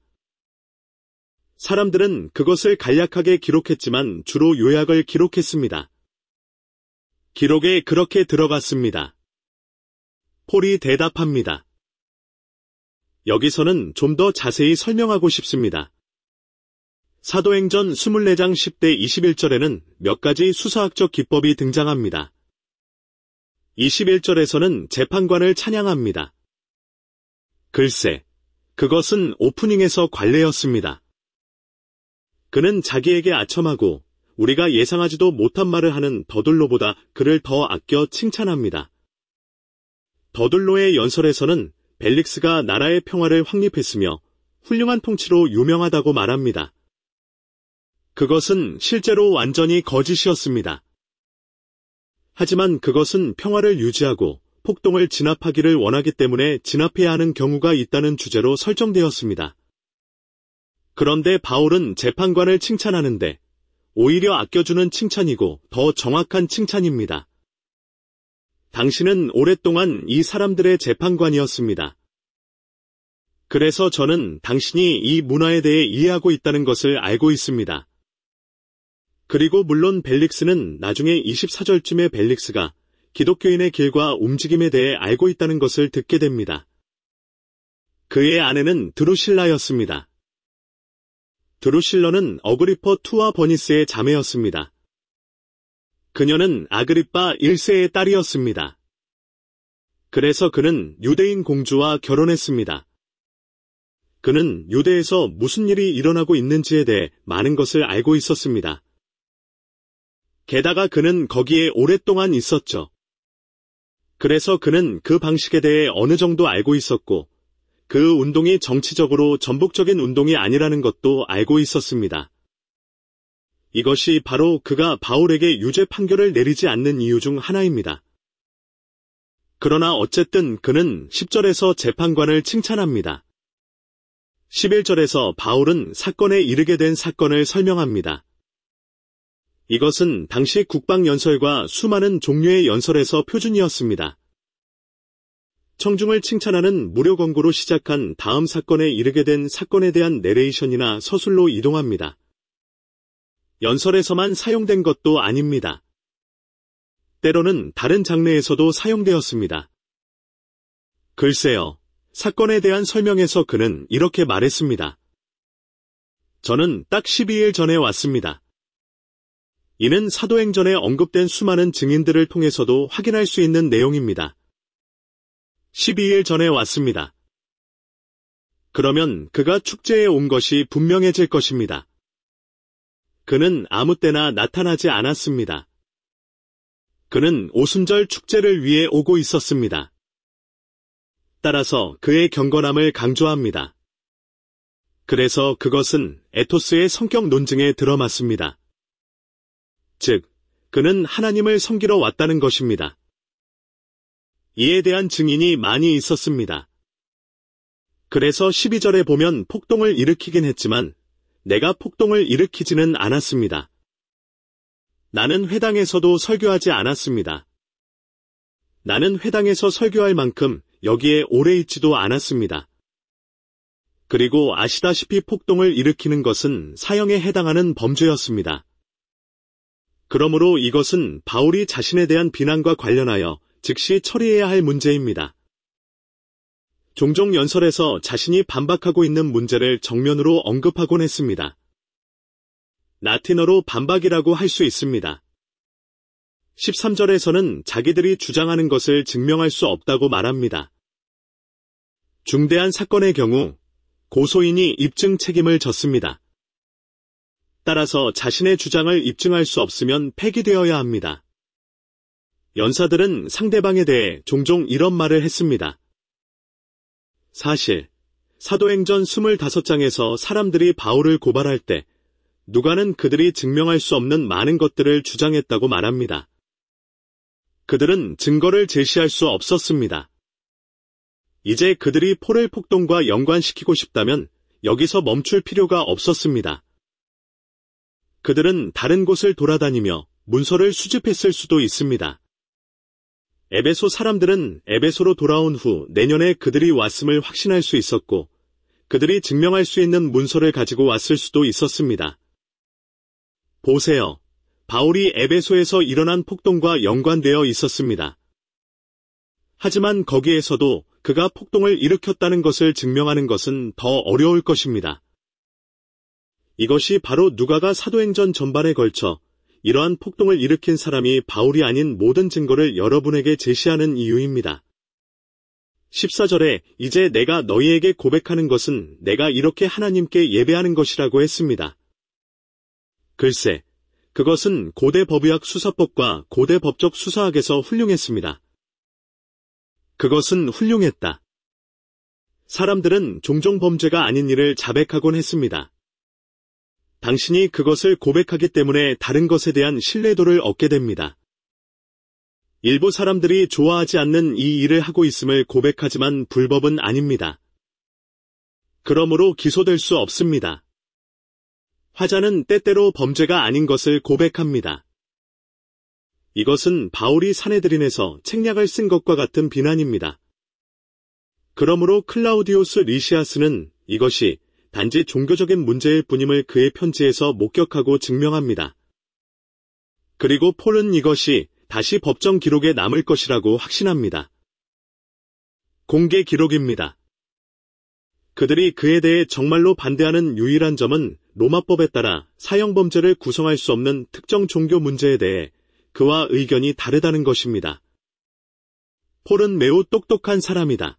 사람들은 그것을 간략하게 기록했지만 주로 요약을 기록했습니다. 기록에 그렇게 들어갔습니다. 폴이 대답합니다. 여기서는 좀 더 자세히 설명하고 싶습니다. 사도행전 이십사 장 십 대 이십일 절에는 몇 가지 수사학적 기법이 등장합니다. 이십일 절에서는 재판관을 찬양합니다. 글쎄, 그것은 오프닝에서 관례였습니다. 그는 자기에게 아첨하고 우리가 예상하지도 못한 말을 하는 더둘로보다 그를 더 아껴 칭찬합니다. 더둘로의 연설에서는 벨릭스가 나라의 평화를 확립했으며 훌륭한 통치로 유명하다고 말합니다. 그것은 실제로 완전히 거짓이었습니다. 하지만 그것은 평화를 유지하고 폭동을 진압하기를 원하기 때문에 진압해야 하는 경우가 있다는 주제로 설정되었습니다. 그런데 바울은 재판관을 칭찬하는데 오히려 아껴주는 칭찬이고 더 정확한 칭찬입니다. 당신은 오랫동안 이 사람들의 재판관이었습니다. 그래서 저는 당신이 이 문화에 대해 이해하고 있다는 것을 알고 있습니다. 그리고 물론 벨릭스는 나중에 이십사 절쯤에 벨릭스가 기독교인의 길과 움직임에 대해 알고 있다는 것을 듣게 됩니다. 그의 아내는 드루실라였습니다. 드루실러는 어그리퍼 이와 버니스의 자매였습니다. 그녀는 아그리빠 일 세의 딸이었습니다. 그래서 그는 유대인 공주와 결혼했습니다. 그는 유대에서 무슨 일이 일어나고 있는지에 대해 많은 것을 알고 있었습니다. 게다가 그는 거기에 오랫동안 있었죠. 그래서 그는 그 방식에 대해 어느 정도 알고 있었고 그 운동이 정치적으로 전복적인 운동이 아니라는 것도 알고 있었습니다. 이것이 바로 그가 바울에게 유죄 판결을 내리지 않는 이유 중 하나입니다. 그러나 어쨌든 그는 십 절에서 재판관을 칭찬합니다. 십일 절에서 바울은 사건에 이르게 된 사건을 설명합니다. 이것은 당시 국방연설과 수많은 종류의 연설에서 표준이었습니다. 청중을 칭찬하는 무료 권고로 시작한 다음 사건에 이르게 된 사건에 대한 내레이션이나 서술로 이동합니다. 연설에서만 사용된 것도 아닙니다. 때로는 다른 장르에서도 사용되었습니다. 글쎄요, 사건에 대한 설명에서 그는 이렇게 말했습니다. 저는 딱 십이 일 전에 왔습니다. 이는 사도행전에 언급된 수많은 증인들을 통해서도 확인할 수 있는 내용입니다. 십이 일 전에 왔습니다. 그러면 그가 축제에 온 것이 분명해질 것입니다. 그는 아무 때나 나타나지 않았습니다. 그는 오순절 축제를 위해 오고 있었습니다. 따라서 그의 경건함을 강조합니다. 그래서 그것은 에토스의 성격 논증에 들어맞습니다. 즉, 그는 하나님을 섬기러 왔다는 것입니다. 이에 대한 증인이 많이 있었습니다. 그래서 십이 절에 보면 폭동을 일으키긴 했지만 내가 폭동을 일으키지는 않았습니다. 나는 회당에서도 설교하지 않았습니다. 나는 회당에서 설교할 만큼 여기에 오래 있지도 않았습니다. 그리고 아시다시피 폭동을 일으키는 것은 사형에 해당하는 범죄였습니다. 그러므로 이것은 바울이 자신에 대한 비난과 관련하여 즉시 처리해야 할 문제입니다. 종종 연설에서 자신이 반박하고 있는 문제를 정면으로 언급하곤 했습니다. 라틴어로 반박이라고 할 수 있습니다. 십삼 절에서는 자기들이 주장하는 것을 증명할 수 없다고 말합니다. 중대한 사건의 경우 고소인이 입증 책임을 졌습니다. 따라서 자신의 주장을 입증할 수 없으면 폐기되어야 합니다. 연사들은 상대방에 대해 종종 이런 말을 했습니다. 사실 사도행전 이십오 장에서 사람들이 바울을 고발할 때 누가는 그들이 증명할 수 없는 많은 것들을 주장했다고 말합니다. 그들은 증거를 제시할 수 없었습니다. 이제 그들이 폴을 폭동과 연관시키고 싶다면 여기서 멈출 필요가 없었습니다. 그들은 다른 곳을 돌아다니며 문서를 수집했을 수도 있습니다. 에베소 사람들은 에베소로 돌아온 후 내년에 그들이 왔음을 확신할 수 있었고 그들이 증명할 수 있는 문서를 가지고 왔을 수도 있었습니다. 보세요. 바울이 에베소에서 일어난 폭동과 연관되어 있었습니다. 하지만 거기에서도 그가 폭동을 일으켰다는 것을 증명하는 것은 더 어려울 것입니다. 이것이 바로 누가가 사도행전 전반에 걸쳐 이러한 폭동을 일으킨 사람이 바울이 아닌 모든 증거를 여러분에게 제시하는 이유입니다. 십사 절에 이제 내가 너희에게 고백하는 것은 내가 이렇게 하나님께 예배하는 것이라고 했습니다. 글쎄, 그것은 고대 법의학 수사법과 고대 법적 수사학에서 훌륭했습니다. 그것은 훌륭했다. 사람들은 종종 범죄가 아닌 일을 자백하곤 했습니다. 당신이 그것을 고백하기 때문에 다른 것에 대한 신뢰도를 얻게 됩니다. 일부 사람들이 좋아하지 않는 이 일을 하고 있음을 고백하지만 불법은 아닙니다. 그러므로 기소될 수 없습니다. 화자는 때때로 범죄가 아닌 것을 고백합니다. 이것은 바울이 사내들인에서 책략을 쓴 것과 같은 비난입니다. 그러므로 클라우디오스 리시아스는 이것이 단지 종교적인 문제일 뿐임을 그의 편지에서 목격하고 증명합니다. 그리고 폴은 이것이 다시 법정 기록에 남을 것이라고 확신합니다. 공개 기록입니다. 그들이 그에 대해 정말로 반대하는 유일한 점은 로마법에 따라 사형범죄를 구성할 수 없는 특정 종교 문제에 대해 그와 의견이 다르다는 것입니다. 폴은 매우 똑똑한 사람이다.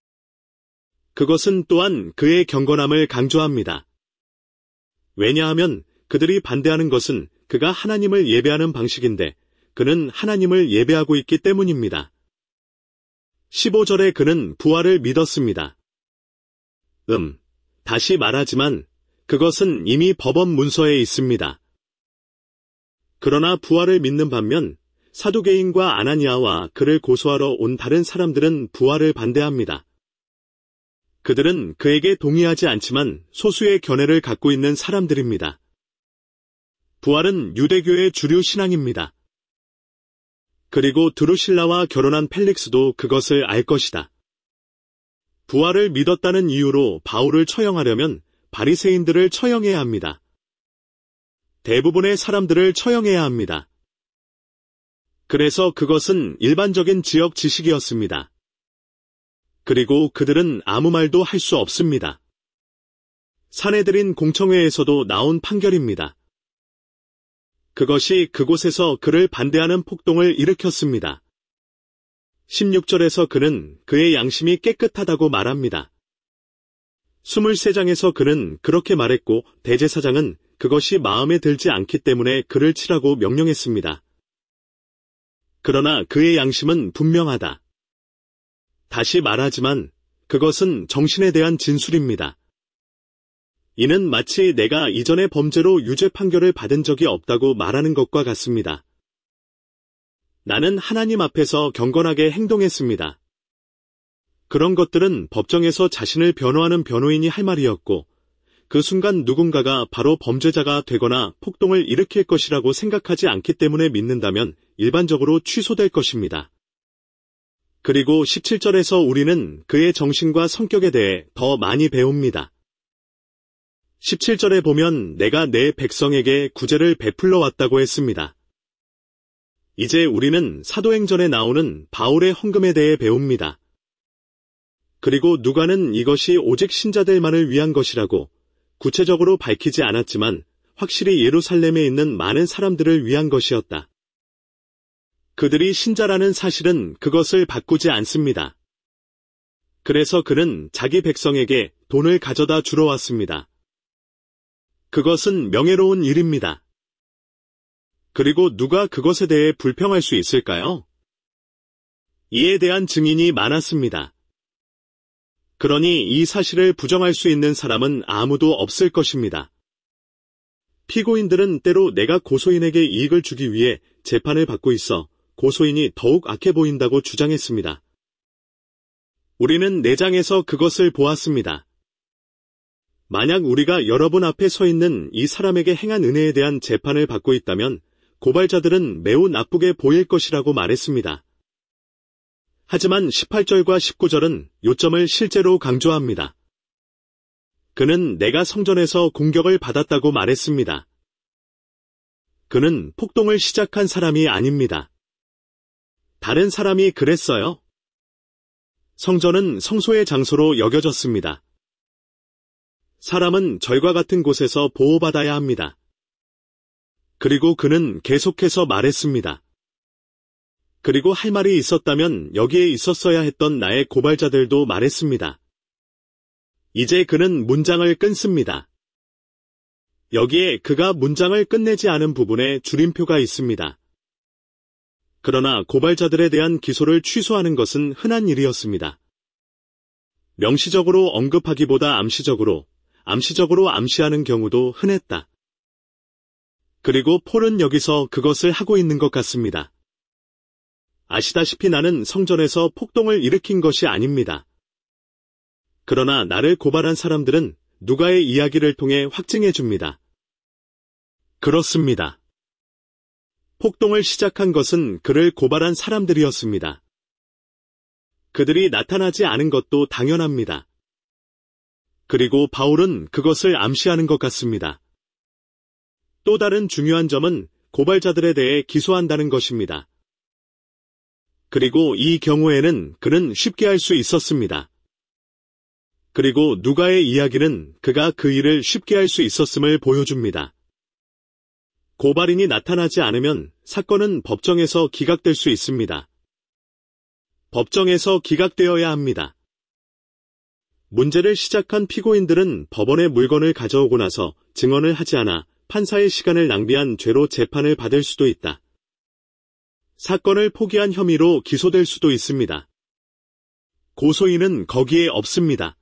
그것은 또한 그의 경건함을 강조합니다. 왜냐하면 그들이 반대하는 것은 그가 하나님을 예배하는 방식인데 그는 하나님을 예배하고 있기 때문입니다. 십오 절에 그는 부활을 믿었습니다. 음, 다시 말하지만 그것은 이미 법원 문서에 있습니다. 그러나 부활을 믿는 반면 사두개인과 아나니아와 그를 고소하러 온 다른 사람들은 부활을 반대합니다. 그들은 그에게 동의하지 않지만 소수의 견해를 갖고 있는 사람들입니다. 부활은 유대교의 주류 신앙입니다. 그리고 드루실라와 결혼한 펠릭스도 그것을 알 것이다. 부활을 믿었다는 이유로 바울을 처형하려면 바리새인들을 처형해야 합니다. 대부분의 사람들을 처형해야 합니다. 그래서 그것은 일반적인 지역 지식이었습니다. 그리고 그들은 아무 말도 할 수 없습니다. 사내들인 공청회에서도 나온 판결입니다. 그것이 그곳에서 그를 반대하는 폭동을 일으켰습니다. 십육 절에서 그는 그의 양심이 깨끗하다고 말합니다. 이십삼 장에서 그는 그렇게 말했고 대제사장은 그것이 마음에 들지 않기 때문에 그를 치라고 명령했습니다. 그러나 그의 양심은 분명하다. 다시 말하지만 그것은 정신에 대한 진술입니다. 이는 마치 내가 이전에 범죄로 유죄 판결을 받은 적이 없다고 말하는 것과 같습니다. 나는 하나님 앞에서 경건하게 행동했습니다. 그런 것들은 법정에서 자신을 변호하는 변호인이 할 말이었고 그 순간 누군가가 바로 범죄자가 되거나 폭동을 일으킬 것이라고 생각하지 않기 때문에 믿는다면 일반적으로 취소될 것입니다. 그리고 십칠 절에서 우리는 그의 정신과 성격에 대해 더 많이 배웁니다. 십칠 절에 보면 내가 내 백성에게 구제를 베풀러 왔다고 했습니다. 이제 우리는 사도행전에 나오는 바울의 헌금에 대해 배웁니다. 그리고 누가는 이것이 오직 신자들만을 위한 것이라고 구체적으로 밝히지 않았지만 확실히 예루살렘에 있는 많은 사람들을 위한 것이었다. 그들이 신자라는 사실은 그것을 바꾸지 않습니다. 그래서 그는 자기 백성에게 돈을 가져다 주러 왔습니다. 그것은 명예로운 일입니다. 그리고 누가 그것에 대해 불평할 수 있을까요? 이에 대한 증인이 많았습니다. 그러니 이 사실을 부정할 수 있는 사람은 아무도 없을 것입니다. 피고인들은 때로 내가 고소인에게 이익을 주기 위해 재판을 받고 있어 고소인이 더욱 악해 보인다고 주장했습니다. 우리는 내장에서 그것을 보았습니다. 만약 우리가 여러분 앞에 서 있는 이 사람에게 행한 은혜에 대한 재판을 받고 있다면 고발자들은 매우 나쁘게 보일 것이라고 말했습니다. 하지만 십팔 절과 십구 절은 요점을 실제로 강조합니다. 그는 내가 성전에서 공격을 받았다고 말했습니다. 그는 폭동을 시작한 사람이 아닙니다. 다른 사람이 그랬어요. 성전은 성소의 장소로 여겨졌습니다. 사람은 절과 같은 곳에서 보호받아야 합니다. 그리고 그는 계속해서 말했습니다. 그리고 할 말이 있었다면 여기에 있었어야 했던 나의 고발자들도 말했습니다. 이제 그는 문장을 끊습니다. 여기에 그가 문장을 끝내지 않은 부분에 줄임표가 있습니다. 그러나 고발자들에 대한 기소를 취소하는 것은 흔한 일이었습니다. 명시적으로 언급하기보다 암시적으로, 암시적으로 암시하는 경우도 흔했다. 그리고 폴은 여기서 그것을 하고 있는 것 같습니다. 아시다시피 나는 성전에서 폭동을 일으킨 것이 아닙니다. 그러나 나를 고발한 사람들은 누가의 이야기를 통해 확증해 줍니다. 그렇습니다. 폭동을 시작한 것은 그를 고발한 사람들이었습니다. 그들이 나타나지 않은 것도 당연합니다. 그리고 바울은 그것을 암시하는 것 같습니다. 또 다른 중요한 점은 고발자들에 대해 기소한다는 것입니다. 그리고 이 경우에는 그는 쉽게 할 수 있었습니다. 그리고 누가의 이야기는 그가 그 일을 쉽게 할 수 있었음을 보여줍니다. 고발인이 나타나지 않으면 사건은 법정에서 기각될 수 있습니다. 법정에서 기각되어야 합니다. 문제를 시작한 피고인들은 법원에 물건을 가져오고 나서 증언을 하지 않아 판사의 시간을 낭비한 죄로 재판을 받을 수도 있다. 사건을 포기한 혐의로 기소될 수도 있습니다. 고소인은 거기에 없습니다.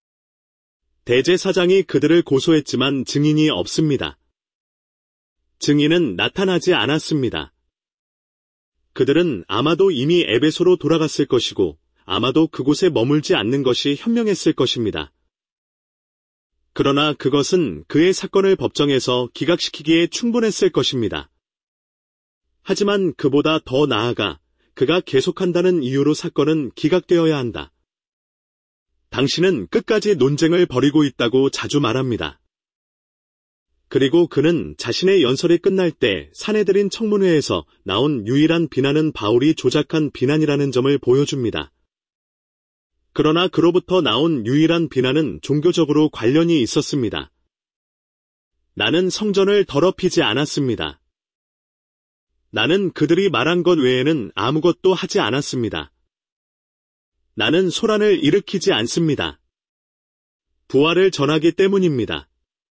대제사장이 그들을 고소했지만 증인이 없습니다. 증인은 나타나지 않았습니다. 그들은 아마도 이미 에베소로 돌아갔을 것이고 아마도 그곳에 머물지 않는 것이 현명했을 것입니다. 그러나 그것은 그의 사건을 법정에서 기각시키기에 충분했을 것입니다. 하지만 그보다 더 나아가 그가 계속한다는 이유로 사건은 기각되어야 한다. 당신은 끝까지 논쟁을 벌이고 있다고 자주 말합니다. 그리고 그는 자신의 연설이 끝날 때 사내들인 청문회에서 나온 유일한 비난은 바울이 조작한 비난이라는 점을 보여줍니다. 그러나 그로부터 나온 유일한 비난은 종교적으로 관련이 있었습니다. 나는 성전을 더럽히지 않았습니다. 나는 그들이 말한 것 외에는 아무것도 하지 않았습니다. 나는 소란을 일으키지 않습니다. 부활을 전하기 때문입니다.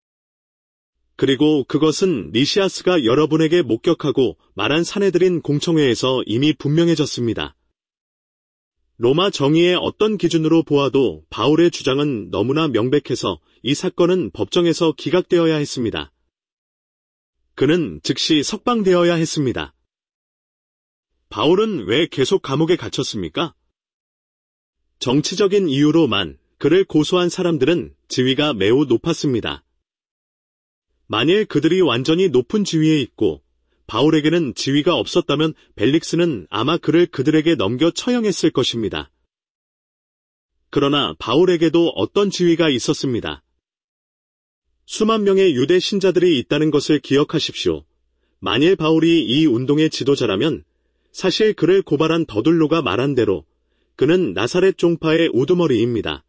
그리고 그것은 니시아스가 여러분에게 목격하고 말한 사내들인 공청회에서 이미 분명해졌습니다. 로마 정의의 어떤 기준으로 보아도 바울의 주장은 너무나 명백해서 이 사건은 법정에서 기각되어야 했습니다. 그는 즉시 석방되어야 했습니다. 바울은 왜 계속 감옥에 갇혔습니까? 정치적인 이유로만 그를 고소한 사람들은 지위가 매우 높았습니다. 만일 그들이 완전히 높은 지위에 있고 바울에게는 지위가 없었다면 벨릭스는 아마 그를 그들에게 넘겨 처형했을 것입니다. 그러나 바울에게도 어떤 지위가 있었습니다. 수만 명의 유대 신자들이 있다는 것을 기억하십시오. 만일 바울이 이 운동의 지도자라면 사실 그를 고발한 더둘로가 말한 대로 그는 나사렛 종파의 우두머리입니다.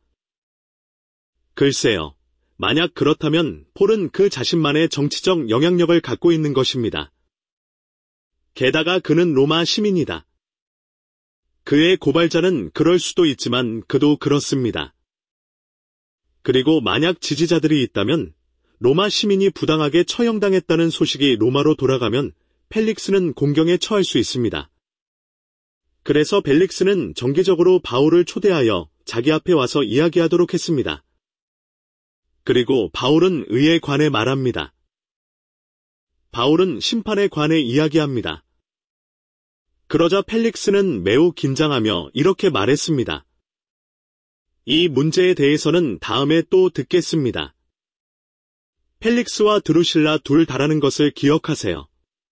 글쎄요. 만약 그렇다면 폴은 그 자신만의 정치적 영향력을 갖고 있는 것입니다. 게다가 그는 로마 시민이다. 그의 고발자는 그럴 수도 있지만 그도 그렇습니다. 그리고 만약 지지자들이 있다면 로마 시민이 부당하게 처형당했다는 소식이 로마로 돌아가면 펠릭스는 공경에 처할 수 있습니다. 그래서 벨릭스는 정기적으로 바울을 초대하여 자기 앞에 와서 이야기하도록 했습니다. 그리고 바울은 의에 관해 말합니다. 바울은 심판에 관해 이야기합니다. 그러자 펠릭스는 매우 긴장하며 이렇게 말했습니다. 이 문제에 대해서는 다음에 또 듣겠습니다. 펠릭스와 드루실라 둘 다라는 것을 기억하세요.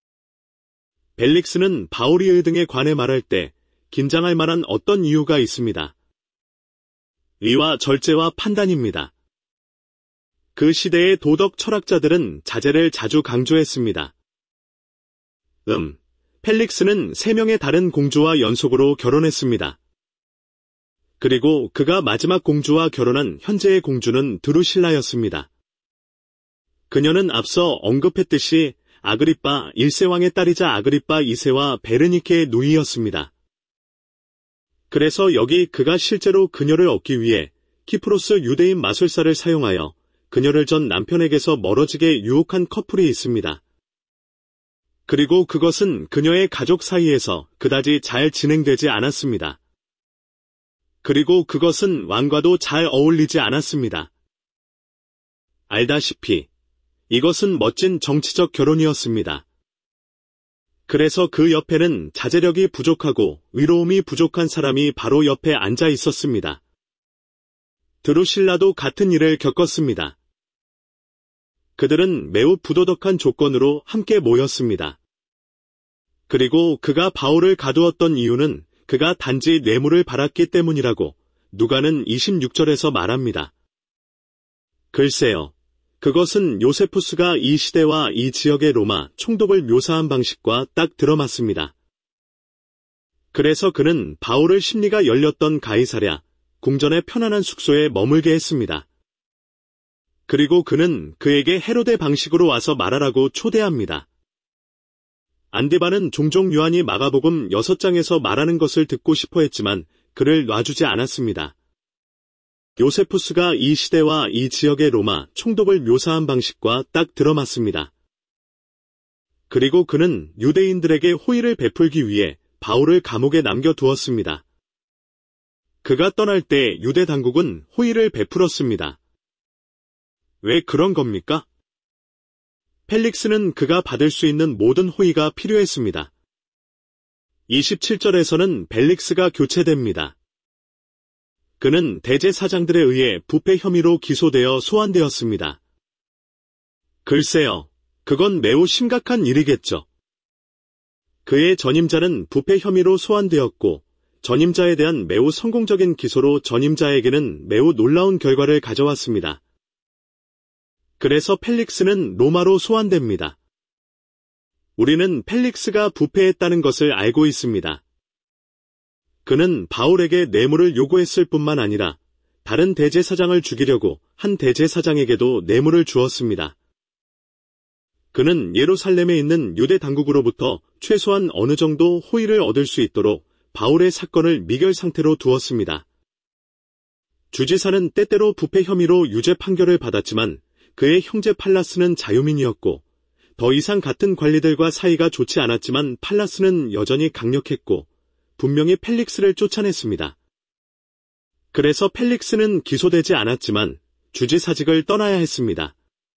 벨릭스는 바울이 의등에 관해 말할 때 긴장할 만한 어떤 이유가 있습니다. 의와 절제와 판단입니다. 그 시대의 도덕 철학자들은 자제를 자주 강조했습니다. 음, 펠릭스는 세 명의 다른 공주와 연속으로 결혼했습니다. 그리고 그가 마지막 공주와 결혼한 현재의 공주는 드루실라였습니다. 그녀는 앞서 언급했듯이 아그리빠 일 세 왕의 딸이자 아그리빠 이 세와 베르니케의 누이였습니다. 그래서 여기 그가 실제로 그녀를 얻기 위해 키프로스 유대인 마술사를 사용하여 그녀를 전 남편에게서 멀어지게 유혹한 커플이 있습니다. 그리고 그것은 그녀의 가족 사이에서 그다지 잘 진행되지 않았습니다. 그리고 그것은 왕과도 잘 어울리지 않았습니다. 알다시피 이것은 멋진 정치적 결혼이었습니다. 그래서 그 옆에는 자제력이 부족하고 위로움이 부족한 사람이 바로 옆에 앉아 있었습니다. 드루실라도 같은 일을 겪었습니다. 그들은 매우 부도덕한 조건으로 함께 모였습니다. 그리고 그가 바울을 가두었던 이유는 그가 단지 뇌물을 받았기 때문이라고 누가는 이십육 절에서 말합니다. 글쎄요. 그것은 요세푸스가 이 시대와 이 지역의 로마 총독을 묘사한 방식과 딱 들어맞습니다. 그래서 그는 바울을 심리가 열렸던 가이사랴, 궁전의 편안한 숙소에 머물게 했습니다. 그리고 그는 그에게 헤로데 방식으로 와서 말하라고 초대합니다. 안디바는 종종 요한이 마가복음 여섯 장에서 말하는 것을 듣고 싶어 했지만 그를 놔주지 않았습니다. 요세푸스가 이 시대와 이 지역의 로마 총독을 묘사한 방식과 딱 들어맞습니다. 그리고 그는 유대인들에게 호의를 베풀기 위해 바울을 감옥에 남겨두었습니다. 그가 떠날 때 유대 당국은 호의를 베풀었습니다. 왜 그런 겁니까? 펠릭스는 그가 받을 수 있는 모든 호의가 필요했습니다. 이십칠 절에서는 벨릭스가 교체됩니다. 그는 대제사장들에 의해 부패 혐의로 기소되어 소환되었습니다. 글쎄요, 그건 매우 심각한 일이겠죠. 그의 전임자는 부패 혐의로 소환되었고 전임자에 대한 매우 성공적인 기소로 전임자에게는 매우 놀라운 결과를 가져왔습니다. 그래서 펠릭스는 로마로 소환됩니다. 우리는 펠릭스가 부패했다는 것을 알고 있습니다. 그는 바울에게 뇌물을 요구했을 뿐만 아니라 다른 대제사장을 죽이려고 한 대제사장에게도 뇌물을 주었습니다. 그는 예루살렘에 있는 유대 당국으로부터 최소한 어느 정도 호의를 얻을 수 있도록 바울의 사건을 미결 상태로 두었습니다. 주지사는 때때로 부패 혐의로 유죄 판결을 받았지만 그의 형제 팔라스는 자유민이었고 더 이상 같은 관리들과 사이가 좋지 않았지만 팔라스는 여전히 강력했고 분명히 펠릭스를 쫓아냈습니다. 그래서 펠릭스는 기소되지 않았지만 주지사직을 떠나야 했습니다.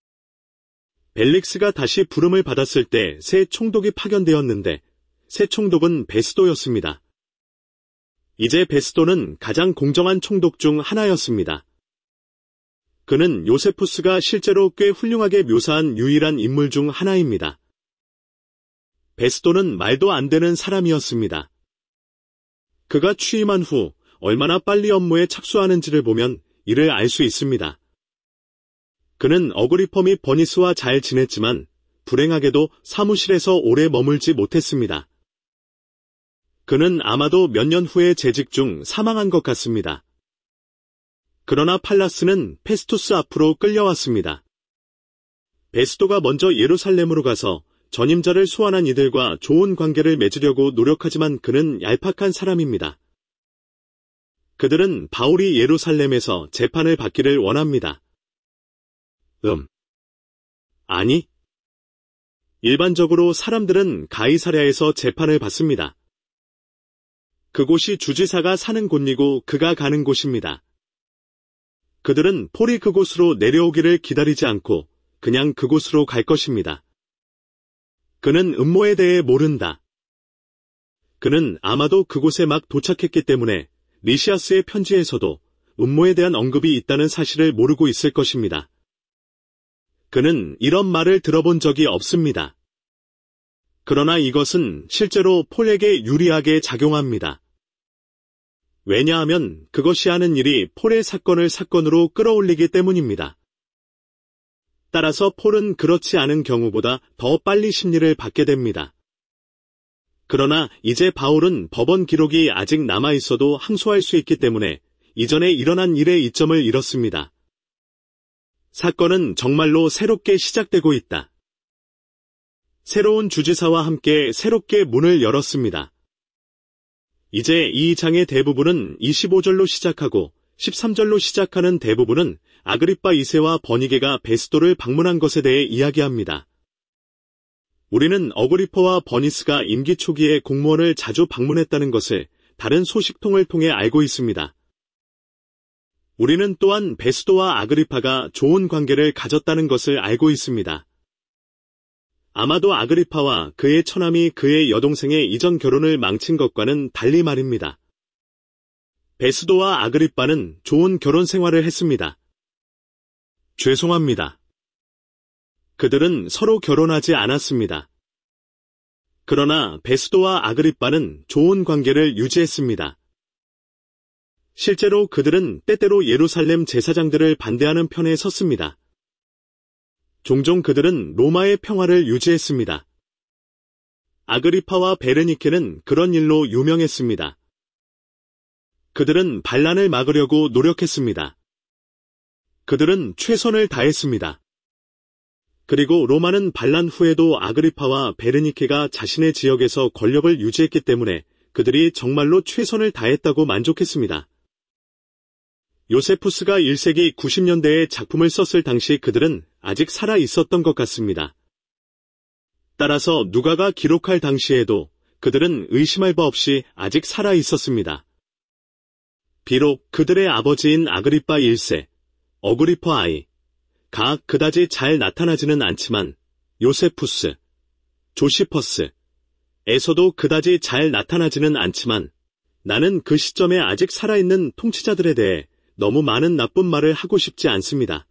벨릭스가 다시 부름을 받았을 때 새 총독이 파견되었는데 새 총독은 베스도였습니다. 이제 베스도는 가장 공정한 총독 중 하나였습니다. 그는 요세푸스가 실제로 꽤 훌륭하게 묘사한 유일한 인물 중 하나입니다. 베스도는 말도 안 되는 사람이었습니다. 그가 취임한 후 얼마나 빨리 업무에 착수하는지를 보면 이를 알 수 있습니다. 그는 어그리퍼 및 버니스와 잘 지냈지만 불행하게도 사무실에서 오래 머물지 못했습니다. 그는 아마도 몇 년 후에 재직 중 사망한 것 같습니다. 그러나 팔라스는 페스투스 앞으로 끌려왔습니다. 베스도가 먼저 예루살렘으로 가서 전임자를 소환한 이들과 좋은 관계를 맺으려고 노력하지만 그는 얄팍한 사람입니다. 그들은 바울이 예루살렘에서 재판을 받기를 원합니다. 음. 아니. 일반적으로 사람들은 가이사랴에서 재판을 받습니다. 그곳이 주지사가 사는 곳이고 그가 가는 곳입니다. 그들은 폴이 그곳으로 내려오기를 기다리지 않고 그냥 그곳으로 갈 것입니다. 그는 음모에 대해 모른다. 그는 아마도 그곳에 막 도착했기 때문에 리시아스의 편지에서도 음모에 대한 언급이 있다는 사실을 모르고 있을 것입니다. 그는 이런 말을 들어본 적이 없습니다. 그러나 이것은 실제로 폴에게 유리하게 작용합니다. 왜냐하면 그것이 하는 일이 폴의 사건을 사건으로 끌어올리기 때문입니다. 따라서 폴은 그렇지 않은 경우보다 더 빨리 심리를 받게 됩니다. 그러나 이제 바울은 법원 기록이 아직 남아있어도 항소할 수 있기 때문에 이전에 일어난 일의 이점을 잃었습니다. 사건은 정말로 새롭게 시작되고 있다. 새로운 주지사와 함께 새롭게 문을 열었습니다. 이제 이 장의 대부분은 이십오 절로 시작하고 십삼 절로 시작하는 대부분은 아그리빠 이 세와 버니게가 베스도를 방문한 것에 대해 이야기합니다. 우리는 어그리퍼와 버니스가 임기 초기에 공무원을 자주 방문했다는 것을 다른 소식통을 통해 알고 있습니다. 우리는 또한 베스도와 아그리파가 좋은 관계를 가졌다는 것을 알고 있습니다. 아마도 아그리파와 그의 처남이 그의 여동생의 이전 결혼을 망친 것과는 달리 말입니다. 베스도와 아그리빠는 좋은 결혼 생활을 했습니다. 죄송합니다. 그들은 서로 결혼하지 않았습니다. 그러나 베스도와 아그리빠는 좋은 관계를 유지했습니다. 실제로 그들은 때때로 예루살렘 제사장들을 반대하는 편에 섰습니다. 종종 그들은 로마의 평화를 유지했습니다. 아그리파와 베르니케는 그런 일로 유명했습니다. 그들은 반란을 막으려고 노력했습니다. 그들은 최선을 다했습니다. 그리고 로마는 반란 후에도 아그리파와 베르니케가 자신의 지역에서 권력을 유지했기 때문에 그들이 정말로 최선을 다했다고 만족했습니다. 요세푸스가 일 세기 구십 년대에 작품을 썼을 당시 그들은 아직 살아 있었던 것 같습니다. 따라서 누가가 기록할 당시에도 그들은 의심할 바 없이 아직 살아 있었습니다. 비록 그들의 아버지인 아그리빠 일 세, 어그리파 아이, 가 그다지 잘 나타나지는 않지만 요세푸스, 조시퍼스, 에서도 그다지 잘 나타나지는 않지만 나는 그 시점에 아직 살아있는 통치자들에 대해 너무 많은 나쁜 말을 하고 싶지 않습니다.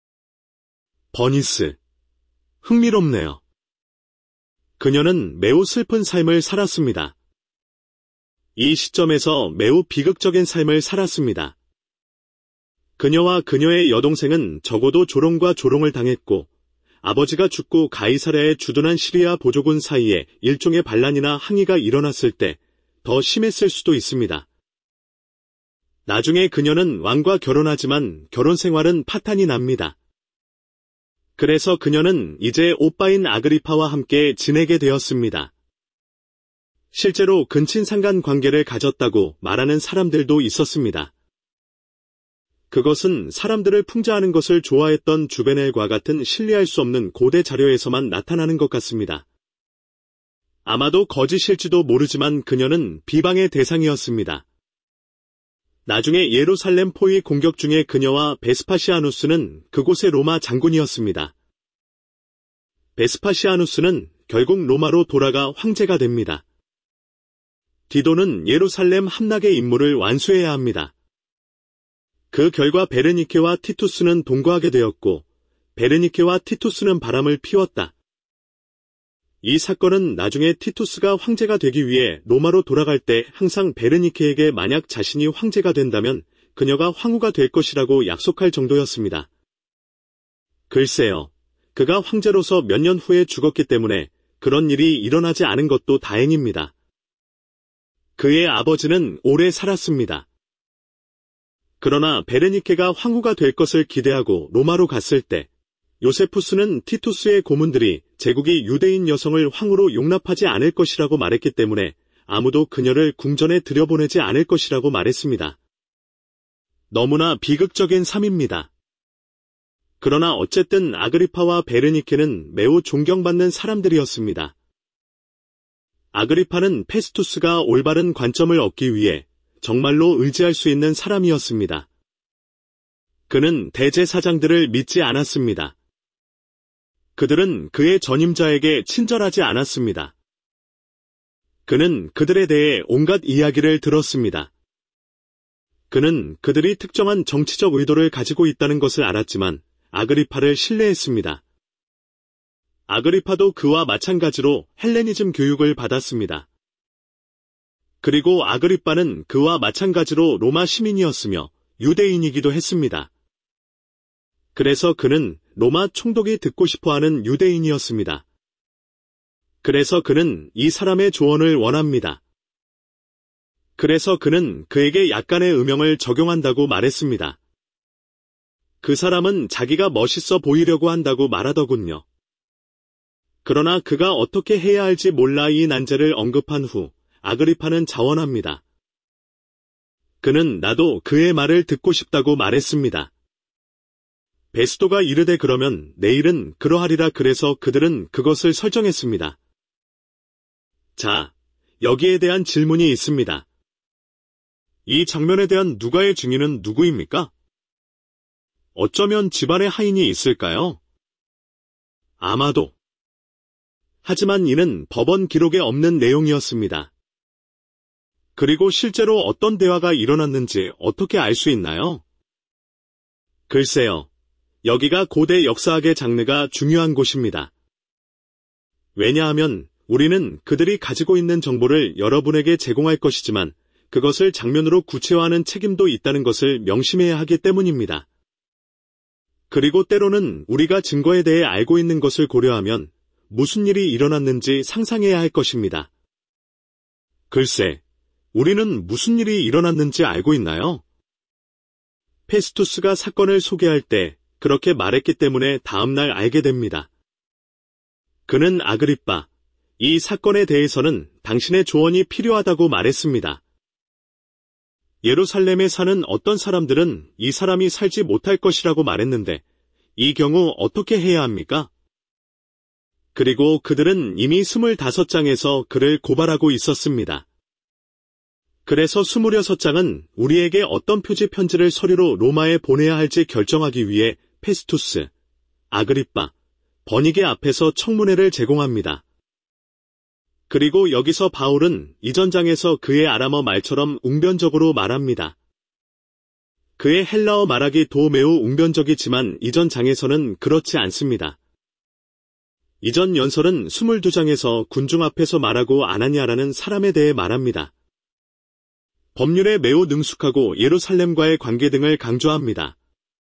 버니스. 흥미롭네요. 그녀는 매우 슬픈 삶을 살았습니다. 이 시점에서 매우 비극적인 삶을 살았습니다. 그녀와 그녀의 여동생은 적어도 조롱과 조롱을 당했고 아버지가 죽고 가이사랴에 주둔한 시리아 보조군 사이에 일종의 반란이나 항의가 일어났을 때 더 심했을 수도 있습니다. 나중에 그녀는 왕과 결혼하지만 결혼 생활은 파탄이 납니다. 그래서 그녀는 이제 오빠인 아그리파와 함께 지내게 되었습니다. 실제로 근친상간 관계를 가졌다고 말하는 사람들도 있었습니다. 그것은 사람들을 풍자하는 것을 좋아했던 주베넬과 같은 신뢰할 수 없는 고대 자료에서만 나타나는 것 같습니다. 아마도 거짓일지도 모르지만 그녀는 비방의 대상이었습니다. 나중에 예루살렘 포위 공격 중에 그녀와 베스파시아누스는 그곳의 로마 장군이었습니다. 베스파시아누스는 결국 로마로 돌아가 황제가 됩니다. 디도는 예루살렘 함락의 임무를 완수해야 합니다. 그 결과 베르니케와 티투스는 동거하게 되었고 베르니케와 티투스는 바람을 피웠다. 이 사건은 나중에 티투스가 황제가 되기 위해 로마로 돌아갈 때 항상 베르니케에게 만약 자신이 황제가 된다면 그녀가 황후가 될 것이라고 약속할 정도였습니다. 글쎄요, 그가 황제로서 몇 년 후에 죽었기 때문에 그런 일이 일어나지 않은 것도 다행입니다. 그의 아버지는 오래 살았습니다. 그러나 베르니케가 황후가 될 것을 기대하고 로마로 갔을 때 요세푸스는 티투스의 고문들이 제국이 유대인 여성을 황후로 용납하지 않을 것이라고 말했기 때문에 아무도 그녀를 궁전에 들여보내지 않을 것이라고 말했습니다. 너무나 비극적인 삶입니다. 그러나 어쨌든 아그리파와 베르니케는 매우 존경받는 사람들이었습니다. 아그리파는 페스투스가 올바른 관점을 얻기 위해 정말로 의지할 수 있는 사람이었습니다. 그는 대제사장들을 믿지 않았습니다. 그들은 그의 전임자에게 친절하지 않았습니다. 그는 그들에 대해 온갖 이야기를 들었습니다. 그는 그들이 특정한 정치적 의도를 가지고 있다는 것을 알았지만 아그리파를 신뢰했습니다. 아그리파도 그와 마찬가지로 헬레니즘 교육을 받았습니다. 그리고 아그리파는 그와 마찬가지로 로마 시민이었으며 유대인이기도 했습니다. 그래서 그는 로마 총독이 듣고 싶어하는 유대인이었습니다. 그래서 그는 이 사람의 조언을 원합니다. 그래서 그는 그에게 약간의 음영을 적용한다고 말했습니다. 그 사람은 자기가 멋있어 보이려고 한다고 말하더군요. 그러나 그가 어떻게 해야 할지 몰라 이 난제를 언급한 후 아그리파는 자원합니다. 그는 나도 그의 말을 듣고 싶다고 말했습니다. 베스도가 이르되 그러면 내일은 그러하리라. 그래서 그들은 그것을 설정했습니다. 자, 여기에 대한 질문이 있습니다. 이 장면에 대한 누가의 증인은 누구입니까? 어쩌면 집안에 하인이 있을까요? 아마도. 하지만 이는 법원 기록에 없는 내용이었습니다. 그리고 실제로 어떤 대화가 일어났는지 어떻게 알 수 있나요? 글쎄요. 여기가 고대 역사학의 장르가 중요한 곳입니다. 왜냐하면 우리는 그들이 가지고 있는 정보를 여러분에게 제공할 것이지만 그것을 장면으로 구체화하는 책임도 있다는 것을 명심해야 하기 때문입니다. 그리고 때로는 우리가 증거에 대해 알고 있는 것을 고려하면 무슨 일이 일어났는지 상상해야 할 것입니다. 글쎄, 우리는 무슨 일이 일어났는지 알고 있나요? 페스투스가 사건을 소개할 때 그렇게 말했기 때문에 다음날 알게 됩니다. 그는 아그리빠, 이 사건에 대해서는 당신의 조언이 필요하다고 말했습니다. 예루살렘에 사는 어떤 사람들은 이 사람이 살지 못할 것이라고 말했는데 이 경우 어떻게 해야 합니까? 그리고 그들은 이미 스물다섯 장에서 그를 고발하고 있었습니다. 그래서 스물여섯 장은 우리에게 어떤 표지 편지를 서류로 로마에 보내야 할지 결정하기 위해 페스투스, 아그리빠, 버니게 앞에서 청문회를 제공합니다. 그리고 여기서 바울은 이전 장에서 그의 아람어 말처럼 웅변적으로 말합니다. 그의 헬라어 말하기 도 매우 웅변적이지만 이전 장에서는 그렇지 않습니다. 이전 연설은 이십이 장에서 군중 앞에서 말하고 아나니아라는 사람에 대해 말합니다. 법률에 매우 능숙하고 예루살렘과의 관계 등을 강조합니다.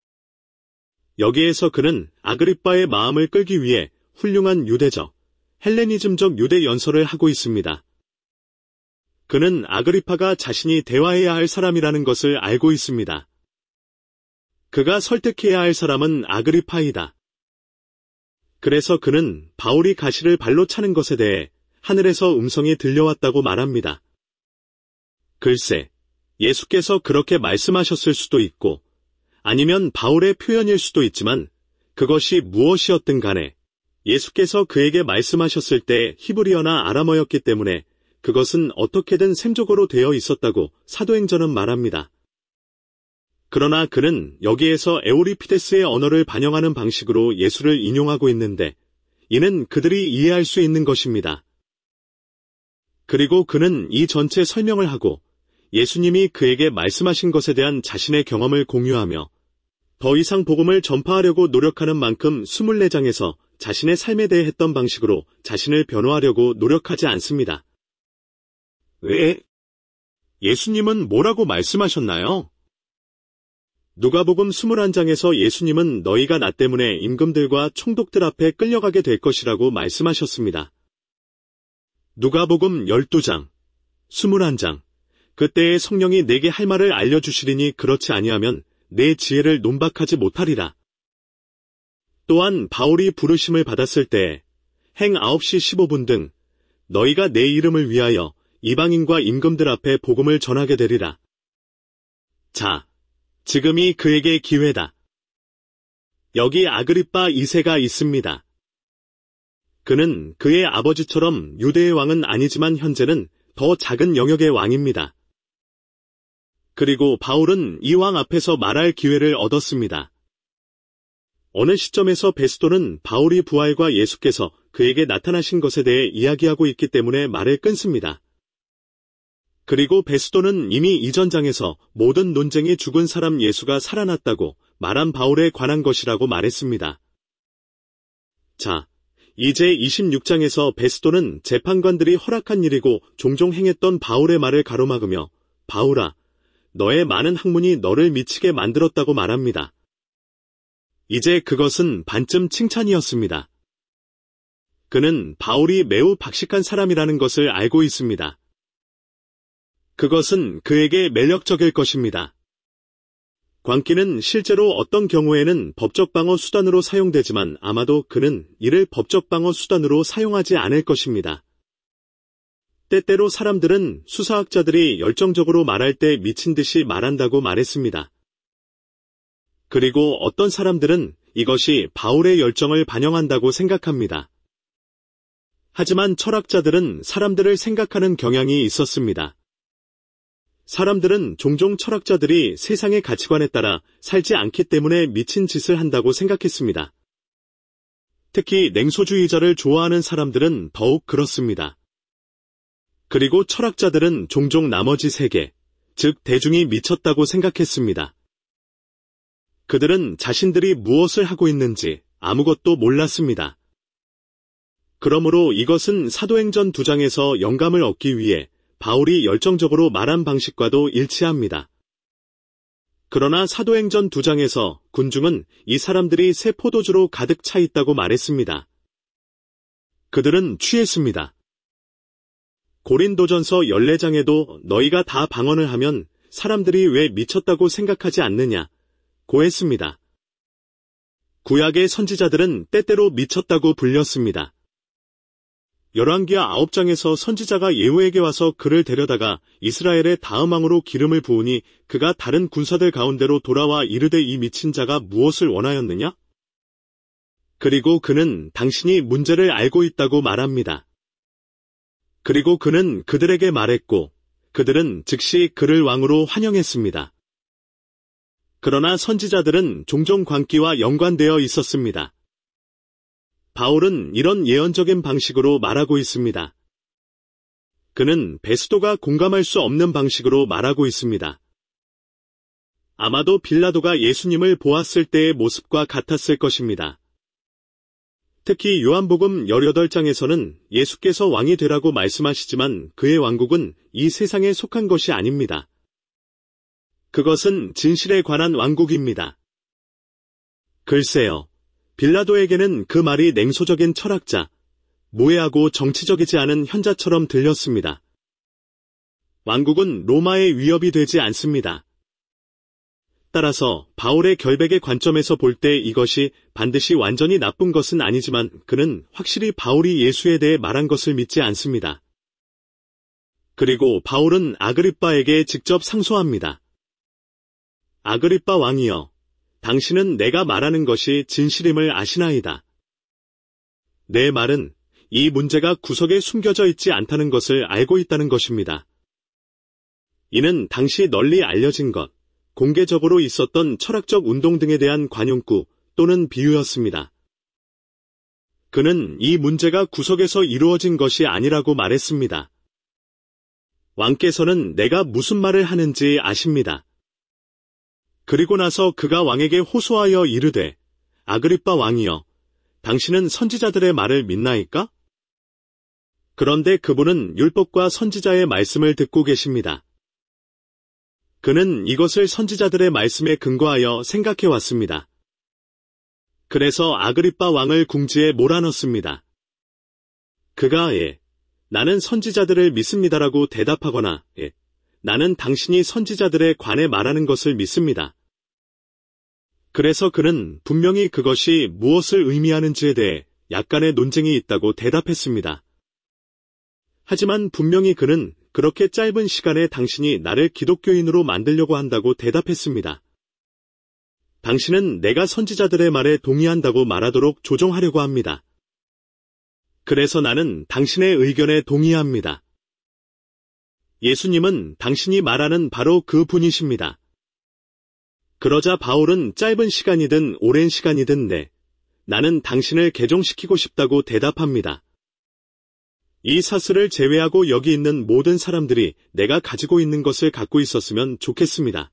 여기에서 그는 아그리빠의 마음을 끌기 위해 훌륭한 유대적, 헬레니즘적 유대 연설을 하고 있습니다. 그는 아그리빠가 자신이 대화해야 할 사람이라는 것을 알고 있습니다. 그가 설득해야 할 사람은 아그리빠이다. 그래서 그는 바울이 가시를 발로 차는 것에 대해 하늘에서 음성이 들려왔다고 말합니다. 글쎄, 예수께서 그렇게 말씀하셨을 수도 있고 아니면 바울의 표현일 수도 있지만 그것이 무엇이었든 간에 예수께서 그에게 말씀하셨을 때 히브리어나 아람어였기 때문에 그것은 어떻게든 셈적으로 되어 있었다고 사도행전은 말합니다. 그러나 그는 여기에서 에우리피데스의 언어를 반영하는 방식으로 예수를 인용하고 있는데 이는 그들이 이해할 수 있는 것입니다. 그리고 그는 이 전체 설명을 하고 예수님이 그에게 말씀하신 것에 대한 자신의 경험을 공유하며 더 이상 복음을 전파하려고 노력하는 만큼 이십사 장에서 자신의 삶에 대해 했던 방식으로 자신을 변호하려고 노력하지 않습니다. 왜? 예수님은 뭐라고 말씀하셨나요? 누가복음 이십일 장에서 예수님은 너희가 나 때문에 임금들과 총독들 앞에 끌려가게 될 것이라고 말씀하셨습니다. 누가복음 십이 장, 이십일 장, 그때의 성령이 내게 할 말을 알려주시리니 그렇지 아니하면 내 지혜를 논박하지 못하리라. 또한 바울이 부르심을 받았을 때 행 아홉 시 십오 분 등 너희가 내 이름을 위하여 이방인과 임금들 앞에 복음을 전하게 되리라. 자, 지금이 그에게 기회다. 여기 아그리빠 이 세가 있습니다. 그는 그의 아버지처럼 유대의 왕은 아니지만 현재는 더 작은 영역의 왕입니다. 그리고 바울은 이 왕 앞에서 말할 기회를 얻었습니다. 어느 시점에서 베스도는 바울이 부활과 예수께서 그에게 나타나신 것에 대해 이야기하고 있기 때문에 말을 끊습니다. 그리고 베스도는 이미 이전 장에서 모든 논쟁이 죽은 사람 예수가 살아났다고 말한 바울에 관한 것이라고 말했습니다. 자, 이제 이십육 장에서 베스도는 재판관들이 허락한 일이고 종종 행했던 바울의 말을 가로막으며 바울아, 너의 많은 학문이 너를 미치게 만들었다고 말합니다. 이제 그것은 반쯤 칭찬이었습니다. 그는 바울이 매우 박식한 사람이라는 것을 알고 있습니다. 그것은 그에게 매력적일 것입니다. 광기는 실제로 어떤 경우에는 법적 방어 수단으로 사용되지만 아마도 그는 이를 법적 방어 수단으로 사용하지 않을 것입니다. 때때로 사람들은 수사학자들이 열정적으로 말할 때 미친 듯이 말한다고 말했습니다. 그리고 어떤 사람들은 이것이 바울의 열정을 반영한다고 생각합니다. 하지만 철학자들은 사람들을 생각하는 경향이 있었습니다. 사람들은 종종 철학자들이 세상의 가치관에 따라 살지 않기 때문에 미친 짓을 한다고 생각했습니다. 특히 냉소주의자를 좋아하는 사람들은 더욱 그렇습니다. 그리고 철학자들은 종종 나머지 세계, 즉 대중이 미쳤다고 생각했습니다. 그들은 자신들이 무엇을 하고 있는지 아무것도 몰랐습니다. 그러므로 이것은 사도행전 두 장에서 영감을 얻기 위해 바울이 열정적으로 말한 방식과도 일치합니다. 그러나 사도행전 두 장에서 군중은 이 사람들이 새 포도주로 가득 차 있다고 말했습니다. 그들은 취했습니다. 고린도전서 십사 장에도 너희가 다 방언을 하면 사람들이 왜 미쳤다고 생각하지 않느냐 고 했습니다. 구약의 선지자들은 때때로 미쳤다고 불렸습니다. 열왕기하 아홉 장에서 선지자가 예후에게 와서 그를 데려다가 이스라엘의 다음 왕으로 기름을 부으니 그가 다른 군사들 가운데로 돌아와 이르되 이 미친 자가 무엇을 원하였느냐? 그리고 그는 당신이 문제를 알고 있다고 말합니다. 그리고 그는 그들에게 말했고 그들은 즉시 그를 왕으로 환영했습니다. 그러나 선지자들은 종종 광기와 연관되어 있었습니다. 바울은 이런 예언적인 방식으로 말하고 있습니다. 그는 베스도가 공감할 수 없는 방식으로 말하고 있습니다. 아마도 빌라도가 예수님을 보았을 때의 모습과 같았을 것입니다. 특히 요한복음 십팔 장에서는 예수께서 왕이 되라고 말씀하시지만 그의 왕국은 이 세상에 속한 것이 아닙니다. 그것은 진실에 관한 왕국입니다. 글쎄요, 빌라도에게는 그 말이 냉소적인 철학자, 모해하고 정치적이지 않은 현자처럼 들렸습니다. 왕국은 로마의 위협이 되지 않습니다. 따라서 바울의 결백의 관점에서 볼 때 이것이 반드시 완전히 나쁜 것은 아니지만 그는 확실히 바울이 예수에 대해 말한 것을 믿지 않습니다. 그리고 바울은 아그리빠에게 직접 상소합니다. 아그리빠 왕이여, 당신은 내가 말하는 것이 진실임을 아시나이다. 내 말은 이 문제가 구석에 숨겨져 있지 않다는 것을 알고 있다는 것입니다. 이는 당시 널리 알려진 것, 공개적으로 있었던 철학적 운동 등에 대한 관용구 또는 비유였습니다. 그는 이 문제가 구석에서 이루어진 것이 아니라고 말했습니다. 왕께서는 내가 무슨 말을 하는지 아십니다. 그리고 나서 그가 왕에게 호소하여 이르되, 아그리빠 왕이여, 당신은 선지자들의 말을 믿나이까? 그런데 그분은 율법과 선지자의 말씀을 듣고 계십니다. 그는 이것을 선지자들의 말씀에 근거하여 생각해 왔습니다. 그래서 아그리빠 왕을 궁지에 몰아넣습니다. 그가 예, 나는 선지자들을 믿습니다라고 대답하거나 예, 나는 당신이 선지자들에 관해 말하는 것을 믿습니다. 그래서 그는 분명히 그것이 무엇을 의미하는지에 대해 약간의 논쟁이 있다고 대답했습니다. 하지만 분명히 그는 그렇게 짧은 시간에 당신이 나를 기독교인으로 만들려고 한다고 대답했습니다. 당신은 내가 선지자들의 말에 동의한다고 말하도록 조종하려고 합니다. 그래서 나는 당신의 의견에 동의합니다. 예수님은 당신이 말하는 바로 그 분이십니다. 그러자 바울은 짧은 시간이든 오랜 시간이든 네, 나는 당신을 개종시키고 싶다고 대답합니다. 이 사슬을 제외하고 여기 있는 모든 사람들이 내가 가지고 있는 것을 갖고 있었으면 좋겠습니다.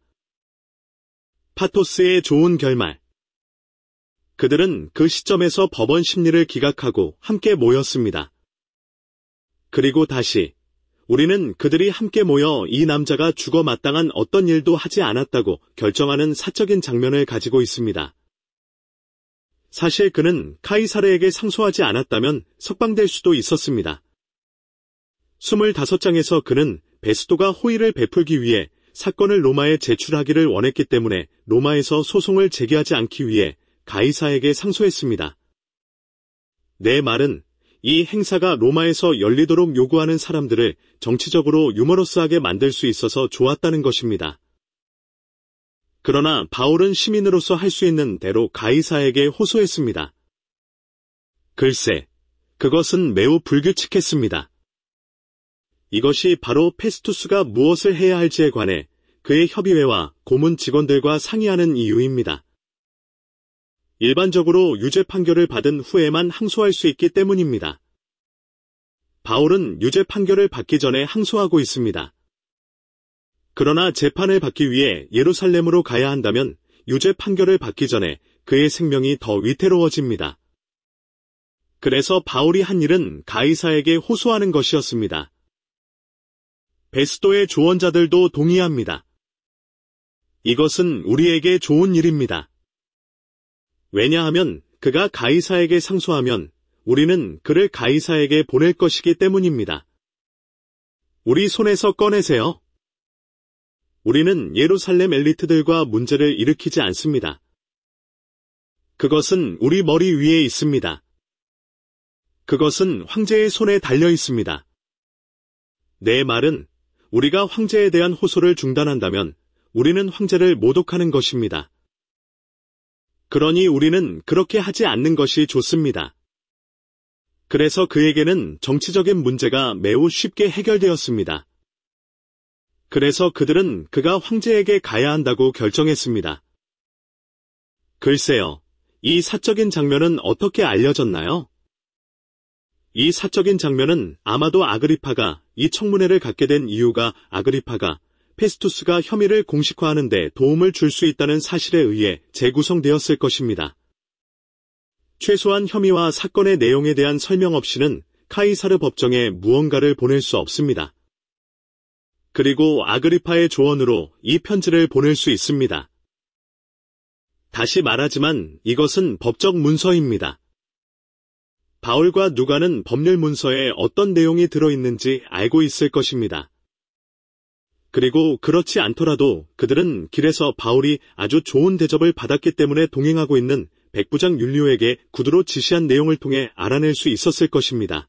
파토스의 좋은 결말. 그들은 그 시점에서 법원 심리를 기각하고 함께 모였습니다. 그리고 다시 우리는 그들이 함께 모여 이 남자가 죽어 마땅한 어떤 일도 하지 않았다고 결정하는 사적인 장면을 가지고 있습니다. 사실 그는 카이사르에게 상소하지 않았다면 석방될 수도 있었습니다. 이십오 장에서 그는 베스도가 호의를 베풀기 위해 사건을 로마에 제출하기를 원했기 때문에 로마에서 소송을 제기하지 않기 위해 가이사에게 상소했습니다. 내 말은 이 행사가 로마에서 열리도록 요구하는 사람들을 정치적으로 유머러스하게 만들 수 있어서 좋았다는 것입니다. 그러나 바울은 시민으로서 할 수 있는 대로 가이사에게 호소했습니다. 글쎄, 그것은 매우 불규칙했습니다. 이것이 바로 페스투스가 무엇을 해야 할지에 관해 그의 협의회와 고문 직원들과 상의하는 이유입니다. 일반적으로 유죄 판결을 받은 후에만 항소할 수 있기 때문입니다. 바울은 유죄 판결을 받기 전에 항소하고 있습니다. 그러나 재판을 받기 위해 예루살렘으로 가야 한다면 유죄 판결을 받기 전에 그의 생명이 더 위태로워집니다. 그래서 바울이 한 일은 가이사에게 호소하는 것이었습니다. 베스도의 조언자들도 동의합니다. 이것은 우리에게 좋은 일입니다. 왜냐하면 그가 가이사에게 상소하면 우리는 그를 가이사에게 보낼 것이기 때문입니다. 우리 손에서 꺼내세요. 우리는 예루살렘 엘리트들과 문제를 일으키지 않습니다. 그것은 우리 머리 위에 있습니다. 그것은 황제의 손에 달려 있습니다. 내 말은 우리가 황제에 대한 호소를 중단한다면 우리는 황제를 모독하는 것입니다. 그러니 우리는 그렇게 하지 않는 것이 좋습니다. 그래서 그에게는 정치적인 문제가 매우 쉽게 해결되었습니다. 그래서 그들은 그가 황제에게 가야 한다고 결정했습니다. 글쎄요, 이 사적인 장면은 어떻게 알려졌나요? 이 사적인 장면은 아마도 아그리파가 이 청문회를 갖게 된 이유가 아그리파가 페스투스가 혐의를 공식화하는 데 도움을 줄 수 있다는 사실에 의해 재구성되었을 것입니다. 최소한 혐의와 사건의 내용에 대한 설명 없이는 카이사르 법정에 무언가를 보낼 수 없습니다. 그리고 아그리파의 조언으로 이 편지를 보낼 수 있습니다. 다시 말하지만 이것은 법적 문서입니다. 바울과 누가는 법률 문서에 어떤 내용이 들어있는지 알고 있을 것입니다. 그리고 그렇지 않더라도 그들은 길에서 바울이 아주 좋은 대접을 받았기 때문에 동행하고 있는 백부장 율리오에게 구두로 지시한 내용을 통해 알아낼 수 있었을 것입니다.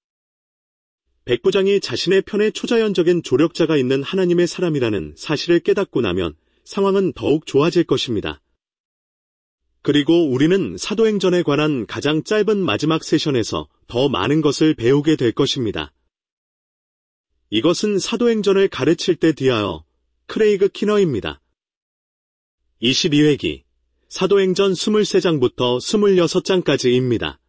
백부장이 자신의 편에 초자연적인 조력자가 있는 하나님의 사람이라는 사실을 깨닫고 나면 상황은 더욱 좋아질 것입니다. 그리고 우리는 사도행전에 관한 가장 짧은 마지막 세션에서 더 많은 것을 배우게 될 것입니다. 이것은 사도행전을 가르칠 때 디하어 크레이그 키너입니다. 이십이 회기 사도행전 이십삼 장부터 이십육 장까지입니다.